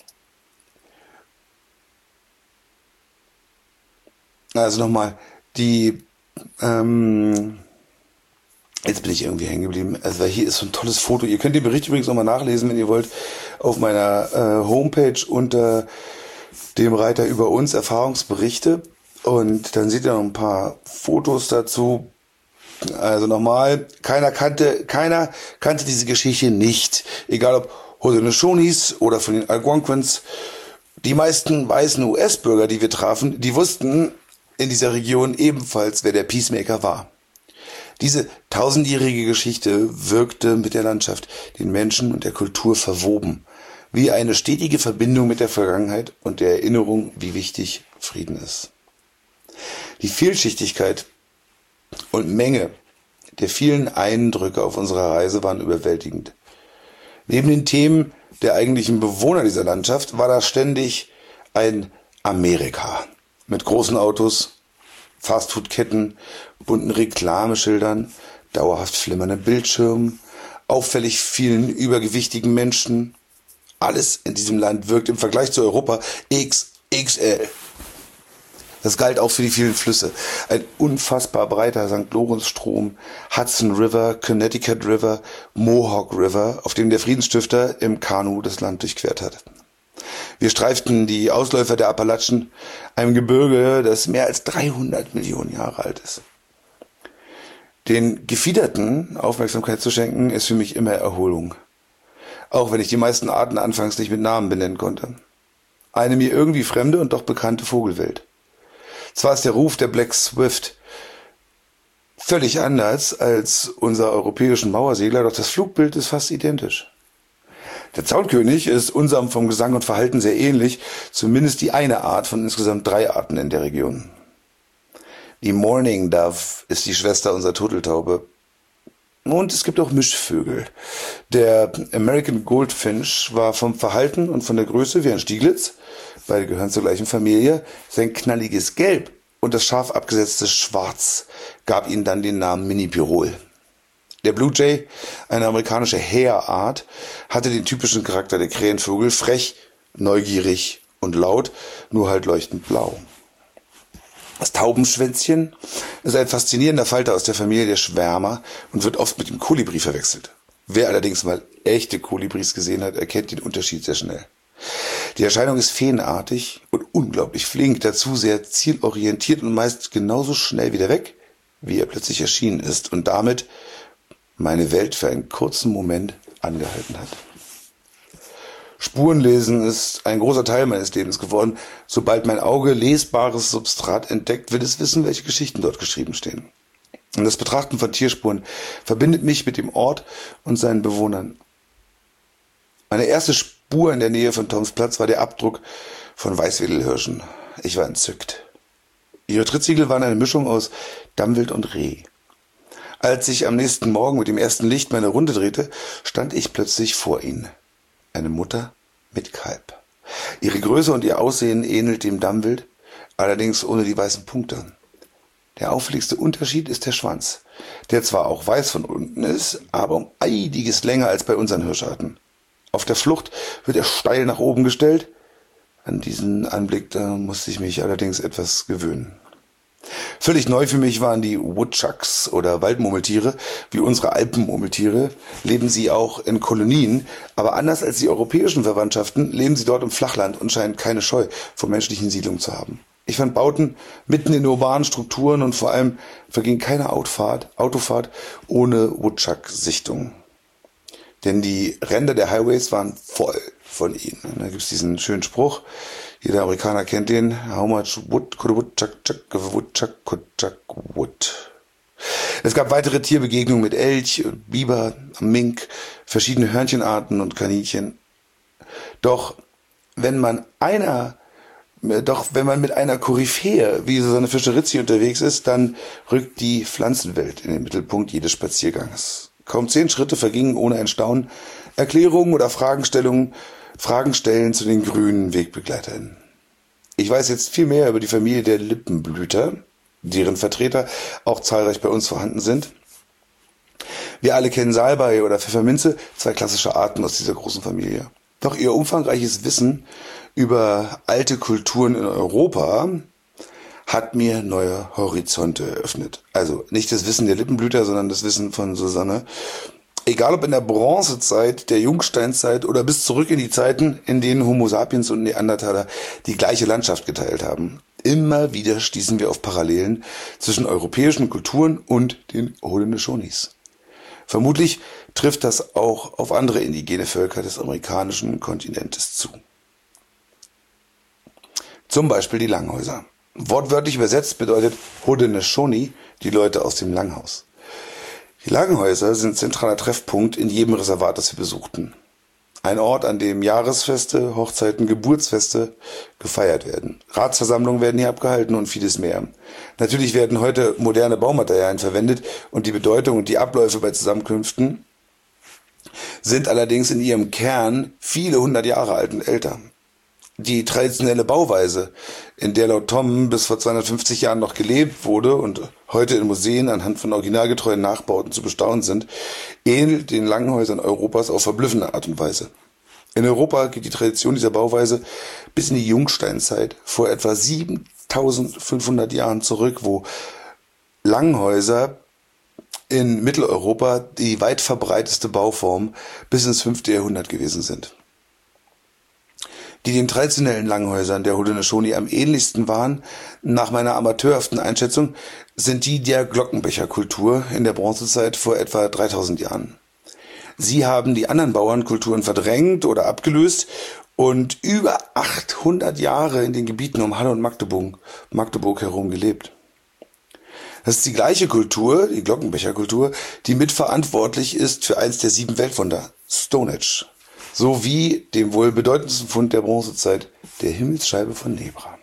also nochmal, die, ähm, jetzt bin ich irgendwie hängen geblieben, also weil hier ist so ein tolles Foto, ihr könnt den Bericht übrigens nochmal nachlesen, wenn ihr wollt, auf meiner äh, Homepage unter dem Reiter über uns, Erfahrungsberichte, und dann seht ihr noch ein paar Fotos dazu. Also nochmal, keiner kannte, keiner kannte diese Geschichte nicht, egal ob Haudenosaunees oder von den Algonquins. Die meisten weißen U S-Bürger, die wir trafen, die wussten in dieser Region ebenfalls, wer der Peacemaker war. Diese tausendjährige Geschichte wirkte mit der Landschaft, den Menschen und der Kultur verwoben, wie eine stetige Verbindung mit der Vergangenheit und der Erinnerung, wie wichtig Frieden ist. Die Vielschichtigkeit und Menge der vielen Eindrücke auf unserer Reise waren überwältigend. Neben den Themen der eigentlichen Bewohner dieser Landschaft war da ständig ein Amerika mit großen Autos, Fastfood-Ketten, bunten Reklameschildern, dauerhaft flimmernden Bildschirmen, auffällig vielen übergewichtigen Menschen. Alles in diesem Land wirkt im Vergleich zu Europa X X L. Das galt auch für die vielen Flüsse. Ein unfassbar breiter Sankt Lorenz-Strom, Hudson River, Connecticut River, Mohawk River, auf dem der Friedensstifter im Kanu das Land durchquert hat. Wir streiften die Ausläufer der Appalachen, einem Gebirge, das mehr als dreihundert Millionen Jahre alt ist. Den Gefiederten Aufmerksamkeit zu schenken, ist für mich immer Erholung. Auch wenn ich die meisten Arten anfangs nicht mit Namen benennen konnte. Eine mir irgendwie fremde und doch bekannte Vogelwelt. Zwar ist der Ruf der Black Swift völlig anders als unser europäischen Mauersegler, doch das Flugbild ist fast identisch. Der Zaunkönig ist unserem vom Gesang und Verhalten sehr ähnlich, zumindest die eine Art von insgesamt drei Arten in der Region. Die Mourning Dove ist die Schwester unserer Turteltaube. Und es gibt auch Mischvögel. Der American Goldfinch war vom Verhalten und von der Größe wie ein Stieglitz, beide gehören zur gleichen Familie. Sein knalliges Gelb und das scharf abgesetzte Schwarz gab ihnen dann den Namen Mini-Pirol. Der Blue Jay, eine amerikanische Häherart, hatte den typischen Charakter der Krähenvögel, frech, neugierig und laut, nur halt leuchtend blau. Das Taubenschwänzchen ist ein faszinierender Falter aus der Familie der Schwärmer und wird oft mit dem Kolibri verwechselt. Wer allerdings mal echte Kolibris gesehen hat, erkennt den Unterschied sehr schnell. Die Erscheinung ist feenartig und unglaublich flink, dazu sehr zielorientiert und meist genauso schnell wieder weg, wie er plötzlich erschienen ist und damit meine Welt für einen kurzen Moment angehalten hat. Spurenlesen ist ein großer Teil meines Lebens geworden. Sobald mein Auge lesbares Substrat entdeckt, will es wissen, welche Geschichten dort geschrieben stehen. Und das Betrachten von Tierspuren verbindet mich mit dem Ort und seinen Bewohnern. Meine erste Spur in der Nähe von Toms Platz war der Abdruck von Weißwedelhirschen. Ich war entzückt. Ihre Trittsiegel waren eine Mischung aus Dammwild und Reh. Als ich am nächsten Morgen mit dem ersten Licht meine Runde drehte, stand ich plötzlich vor ihnen. Eine Mutter mit Kalb. Ihre Größe und ihr Aussehen ähnelt dem Dammwild, allerdings ohne die weißen Punkte. Der auffälligste Unterschied ist der Schwanz, der zwar auch weiß von unten ist, aber um einiges länger als bei unseren Hirscharten. Auf der Flucht wird er steil nach oben gestellt. An diesen Anblick da musste ich mich allerdings etwas gewöhnen. Völlig neu für mich waren die Woodchucks oder Waldmurmeltiere. Wie unsere Alpenmurmeltiere leben sie auch in Kolonien, aber anders als die europäischen Verwandtschaften leben sie dort im Flachland und scheinen keine Scheu vor menschlichen Siedlungen zu haben. Ich fand Bauten mitten in urbanen Strukturen und vor allem verging keine Autofahrt, Autofahrt ohne Woodchuck-Sichtung. Denn die Ränder der Highways waren voll von ihnen. Da gibt's diesen schönen Spruch, jeder Amerikaner kennt den, how much wood could a woodchuck chuck if a woodchuck could chuck wood. Es gab weitere Tierbegegnungen mit Elch, Biber, Mink, verschiedene Hörnchenarten und Kaninchen. Doch wenn man einer, doch wenn man mit einer Koryphäe wie Susanne Fischer-Rizzi unterwegs ist, dann rückt die Pflanzenwelt in den Mittelpunkt jedes Spaziergangs. Kaum zehn Schritte vergingen ohne ein Staunen, Erklärungen oder Fragestellungen, Fragen stellen zu den grünen Wegbegleiterinnen. Ich weiß jetzt viel mehr über die Familie der Lippenblüter, deren Vertreter auch zahlreich bei uns vorhanden sind. Wir alle kennen Salbei oder Pfefferminze, zwei klassische Arten aus dieser großen Familie. Doch ihr umfangreiches Wissen über alte Kulturen in Europa hat mir neue Horizonte eröffnet. Also nicht das Wissen der Lippenblüter, sondern das Wissen von Susanne. Egal ob in der Bronzezeit, der Jungsteinzeit oder bis zurück in die Zeiten, in denen Homo sapiens und Neandertaler die gleiche Landschaft geteilt haben. Immer wieder stießen wir auf Parallelen zwischen europäischen Kulturen und den Haudenosaunis. Vermutlich trifft das auch auf andere indigene Völker des amerikanischen Kontinentes zu. Zum Beispiel die Langhäuser. Wortwörtlich übersetzt bedeutet Haudenosaunee die Leute aus dem Langhaus. Die Langhäuser sind zentraler Treffpunkt in jedem Reservat, das wir besuchten. Ein Ort, an dem Jahresfeste, Hochzeiten, Geburtsfeste gefeiert werden. Ratsversammlungen werden hier abgehalten und vieles mehr. Natürlich werden heute moderne Baumaterialien verwendet und die Bedeutung und die Abläufe bei Zusammenkünften sind allerdings in ihrem Kern viele hundert Jahre alt und älter. Die traditionelle Bauweise, in der laut Tom bis vor zweihundertfünfzig Jahren noch gelebt wurde und heute in Museen anhand von originalgetreuen Nachbauten zu bestaunen sind, ähnelt den Langhäusern Europas auf verblüffende Art und Weise. In Europa geht die Tradition dieser Bauweise bis in die Jungsteinzeit, vor etwa siebentausendfünfhundert Jahren zurück, wo Langhäuser in Mitteleuropa die weit verbreiteste Bauform bis ins fünfte Jahrhundert gewesen sind. Die den traditionellen Langhäusern der Haudenosaunee am ähnlichsten waren, nach meiner amateurhaften Einschätzung, sind die der Glockenbecherkultur in der Bronzezeit vor etwa dreitausend Jahren. Sie haben die anderen Bauernkulturen verdrängt oder abgelöst und über achthundert Jahre in den Gebieten um Halle und Magdeburg, Magdeburg herum gelebt. Das ist die gleiche Kultur, die Glockenbecherkultur, die mitverantwortlich ist für eins der sieben Weltwunder, Stonehenge, sowie dem wohl bedeutendsten Fund der Bronzezeit, der Himmelsscheibe von Nebra.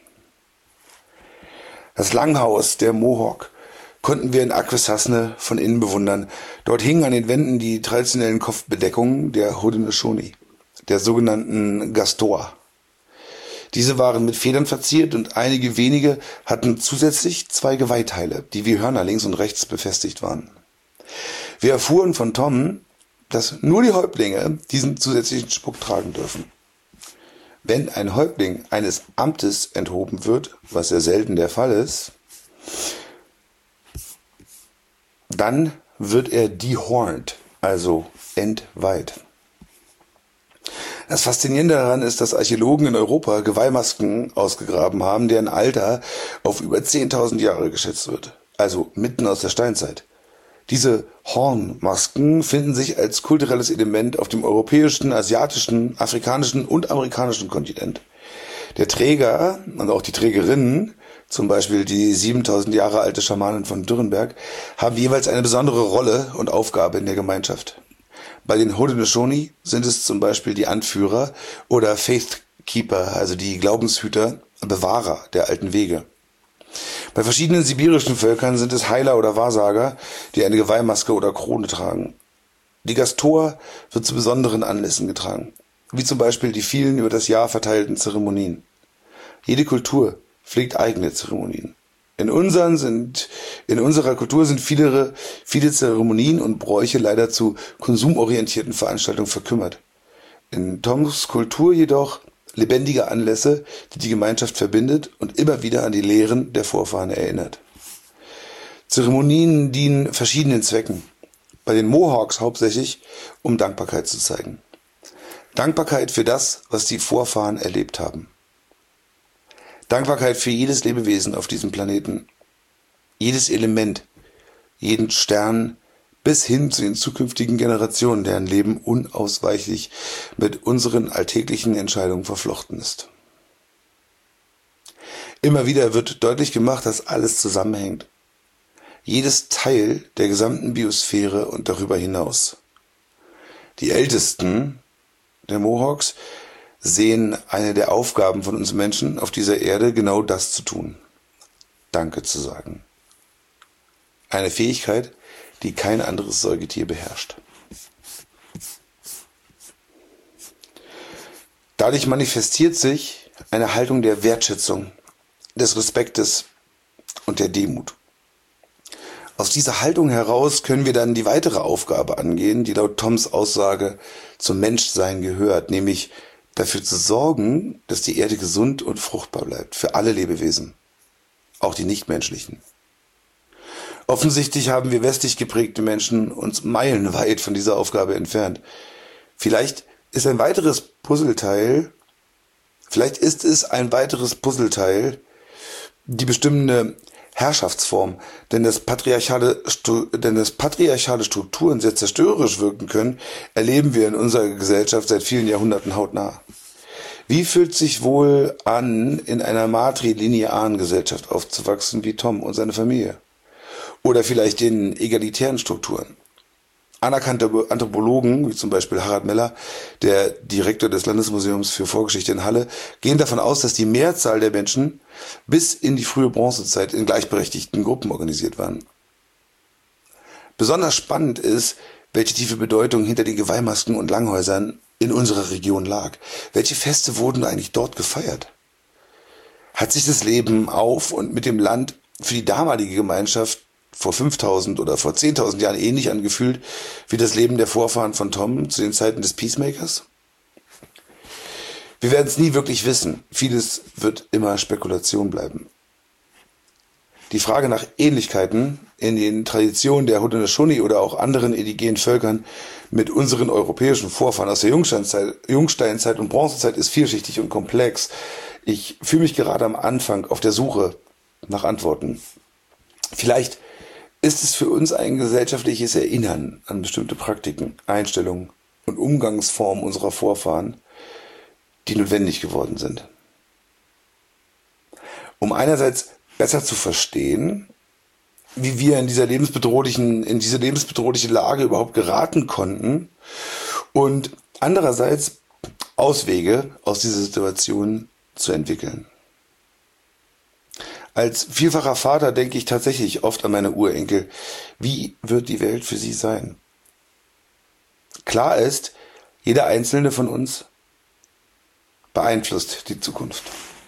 Das Langhaus der Mohawk konnten wir in Akwesasne von innen bewundern. Dort hingen an den Wänden die traditionellen Kopfbedeckungen der Haudenosaunee, der sogenannten Gastoa. Diese waren mit Federn verziert und einige wenige hatten zusätzlich zwei Geweihteile, die wie Hörner links und rechts befestigt waren. Wir erfuhren von Tom, dass nur die Häuptlinge diesen zusätzlichen Schmuck tragen dürfen. Wenn ein Häuptling eines Amtes enthoben wird, was sehr selten der Fall ist, dann wird er dehorned, also entweiht. Das Faszinierende daran ist, dass Archäologen in Europa Geweihmasken ausgegraben haben, deren Alter auf über zehntausend Jahre geschätzt wird, also mitten aus der Steinzeit. Diese Hornmasken finden sich als kulturelles Element auf dem europäischen, asiatischen, afrikanischen und amerikanischen Kontinent. Der Träger und auch die Trägerinnen, zum Beispiel die siebentausend Jahre alte Schamanin von Dürrenberg, haben jeweils eine besondere Rolle und Aufgabe in der Gemeinschaft. Bei den Haudenosaunee sind es zum Beispiel die Anführer oder Faithkeeper, also die Glaubenshüter, Bewahrer der alten Wege. Bei verschiedenen sibirischen Völkern sind es Heiler oder Wahrsager, die eine Geweihmaske oder Krone tragen. Die Gastoa wird zu besonderen Anlässen getragen, wie zum Beispiel die vielen über das Jahr verteilten Zeremonien. Jede Kultur pflegt eigene Zeremonien. In unseren sind, in unserer Kultur sind viele, viele Zeremonien und Bräuche leider zu konsumorientierten Veranstaltungen verkümmert. In Toms Kultur jedoch lebendige Anlässe, die die Gemeinschaft verbindet und immer wieder an die Lehren der Vorfahren erinnert. Zeremonien dienen verschiedenen Zwecken. Bei den Mohawks hauptsächlich, um Dankbarkeit zu zeigen. Dankbarkeit für das, was die Vorfahren erlebt haben. Dankbarkeit für jedes Lebewesen auf diesem Planeten, jedes Element, jeden Stern, bis hin zu den zukünftigen Generationen, deren Leben unausweichlich mit unseren alltäglichen Entscheidungen verflochten ist. Immer wieder wird deutlich gemacht, dass alles zusammenhängt. Jedes Teil der gesamten Biosphäre und darüber hinaus. Die Ältesten der Mohawks sehen eine der Aufgaben von uns Menschen auf dieser Erde genau das zu tun. Danke zu sagen. Eine Fähigkeit, die kein anderes Säugetier beherrscht. Dadurch manifestiert sich eine Haltung der Wertschätzung, des Respektes und der Demut. Aus dieser Haltung heraus können wir dann die weitere Aufgabe angehen, die laut Toms Aussage zum Menschsein gehört, nämlich dafür zu sorgen, dass die Erde gesund und fruchtbar bleibt, für alle Lebewesen, auch die nichtmenschlichen. Offensichtlich haben wir westlich geprägte Menschen uns meilenweit von dieser Aufgabe entfernt. Vielleicht ist ein weiteres Puzzleteil, vielleicht ist es ein weiteres Puzzleteil, die bestimmende Herrschaftsform, denn das patriarchale, denn das patriarchale Strukturen sehr zerstörerisch wirken können, erleben wir in unserer Gesellschaft seit vielen Jahrhunderten hautnah. Wie fühlt sich wohl an, in einer matrilinearen Gesellschaft aufzuwachsen wie Tom und seine Familie? Oder vielleicht in egalitären Strukturen? Anerkannte Anthropologen, wie zum Beispiel Harald Meller, der Direktor des Landesmuseums für Vorgeschichte in Halle, gehen davon aus, dass die Mehrzahl der Menschen bis in die frühe Bronzezeit in gleichberechtigten Gruppen organisiert waren. Besonders spannend ist, welche tiefe Bedeutung hinter den Geweihmasken und Langhäusern in unserer Region lag. Welche Feste wurden eigentlich dort gefeiert? Hat sich das Leben auf und mit dem Land für die damalige Gemeinschaft vor fünftausend oder vor zehntausend Jahren ähnlich angefühlt wie das Leben der Vorfahren von Tom zu den Zeiten des Peacemakers? Wir werden es nie wirklich wissen. Vieles wird immer Spekulation bleiben. Die Frage nach Ähnlichkeiten in den Traditionen der Haudenosaunee oder auch anderen indigenen Völkern mit unseren europäischen Vorfahren aus der Jungsteinzeit, Jungsteinzeit und Bronzezeit ist vielschichtig und komplex. Ich fühle mich gerade am Anfang auf der Suche nach Antworten. Vielleicht ist es für uns ein gesellschaftliches Erinnern an bestimmte Praktiken, Einstellungen und Umgangsformen unserer Vorfahren, die notwendig geworden sind. Um einerseits besser zu verstehen, wie wir in dieser lebensbedrohlichen, in diese lebensbedrohliche Lage überhaupt geraten konnten und andererseits Auswege aus dieser Situation zu entwickeln. Als vielfacher Vater denke ich tatsächlich oft an meine Urenkel. Wie wird die Welt für sie sein? Klar ist, jeder einzelne von uns beeinflusst die Zukunft.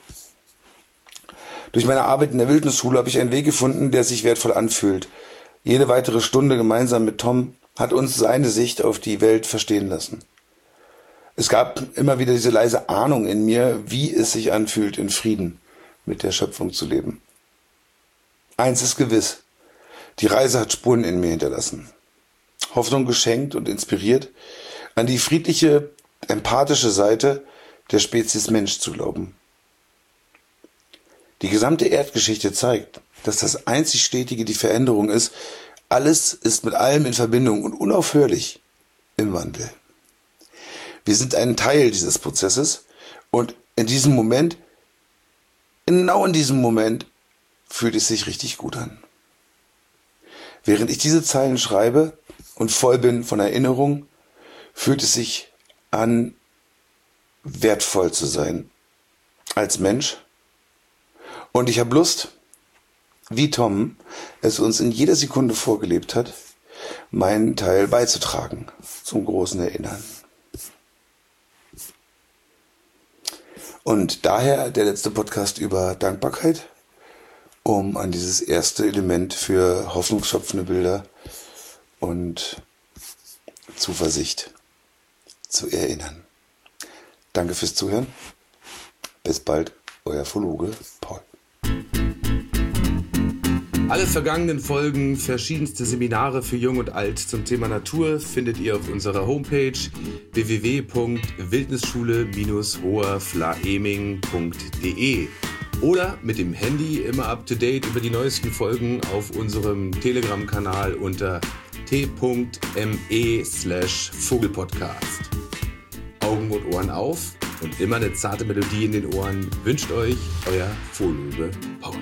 Durch meine Arbeit in der Wildnisschule habe ich einen Weg gefunden, der sich wertvoll anfühlt. Jede weitere Stunde gemeinsam mit Tom hat uns seine Sicht auf die Welt verstehen lassen. Es gab immer wieder diese leise Ahnung in mir, wie es sich anfühlt, in Frieden mit der Schöpfung zu leben. Eins ist gewiss, die Reise hat Spuren in mir hinterlassen. Hoffnung geschenkt und inspiriert, an die friedliche, empathische Seite der Spezies Mensch zu glauben. Die gesamte Erdgeschichte zeigt, dass das einzig Stetige die Veränderung ist. Alles ist mit allem in Verbindung und unaufhörlich im Wandel. Wir sind ein Teil dieses Prozesses und in diesem Moment Genau in diesem Moment fühlt es sich richtig gut an. Während ich diese Zeilen schreibe und voll bin von Erinnerung, fühlt es sich an, wertvoll zu sein als Mensch. Und ich habe Lust, wie Tom es uns in jeder Sekunde vorgelebt hat, meinen Teil beizutragen zum großen Erinnern. Und daher der letzte Podcast über Dankbarkeit, um an dieses erste Element für hoffnungsschöpfende Bilder und Zuversicht zu erinnern. Danke fürs Zuhören. Bis bald, euer Phologe Paul. Alle vergangenen Folgen, verschiedenste Seminare für Jung und Alt zum Thema Natur findet ihr auf unserer Homepage w w w punkt wildnisschule Bindestrich hoherflaeming punkt de oder mit dem Handy immer up to date über die neuesten Folgen auf unserem Telegram-Kanal unter t.me slash Vogelpodcast. Augen und Ohren auf und immer eine zarte Melodie in den Ohren wünscht euch euer Phologe Paul.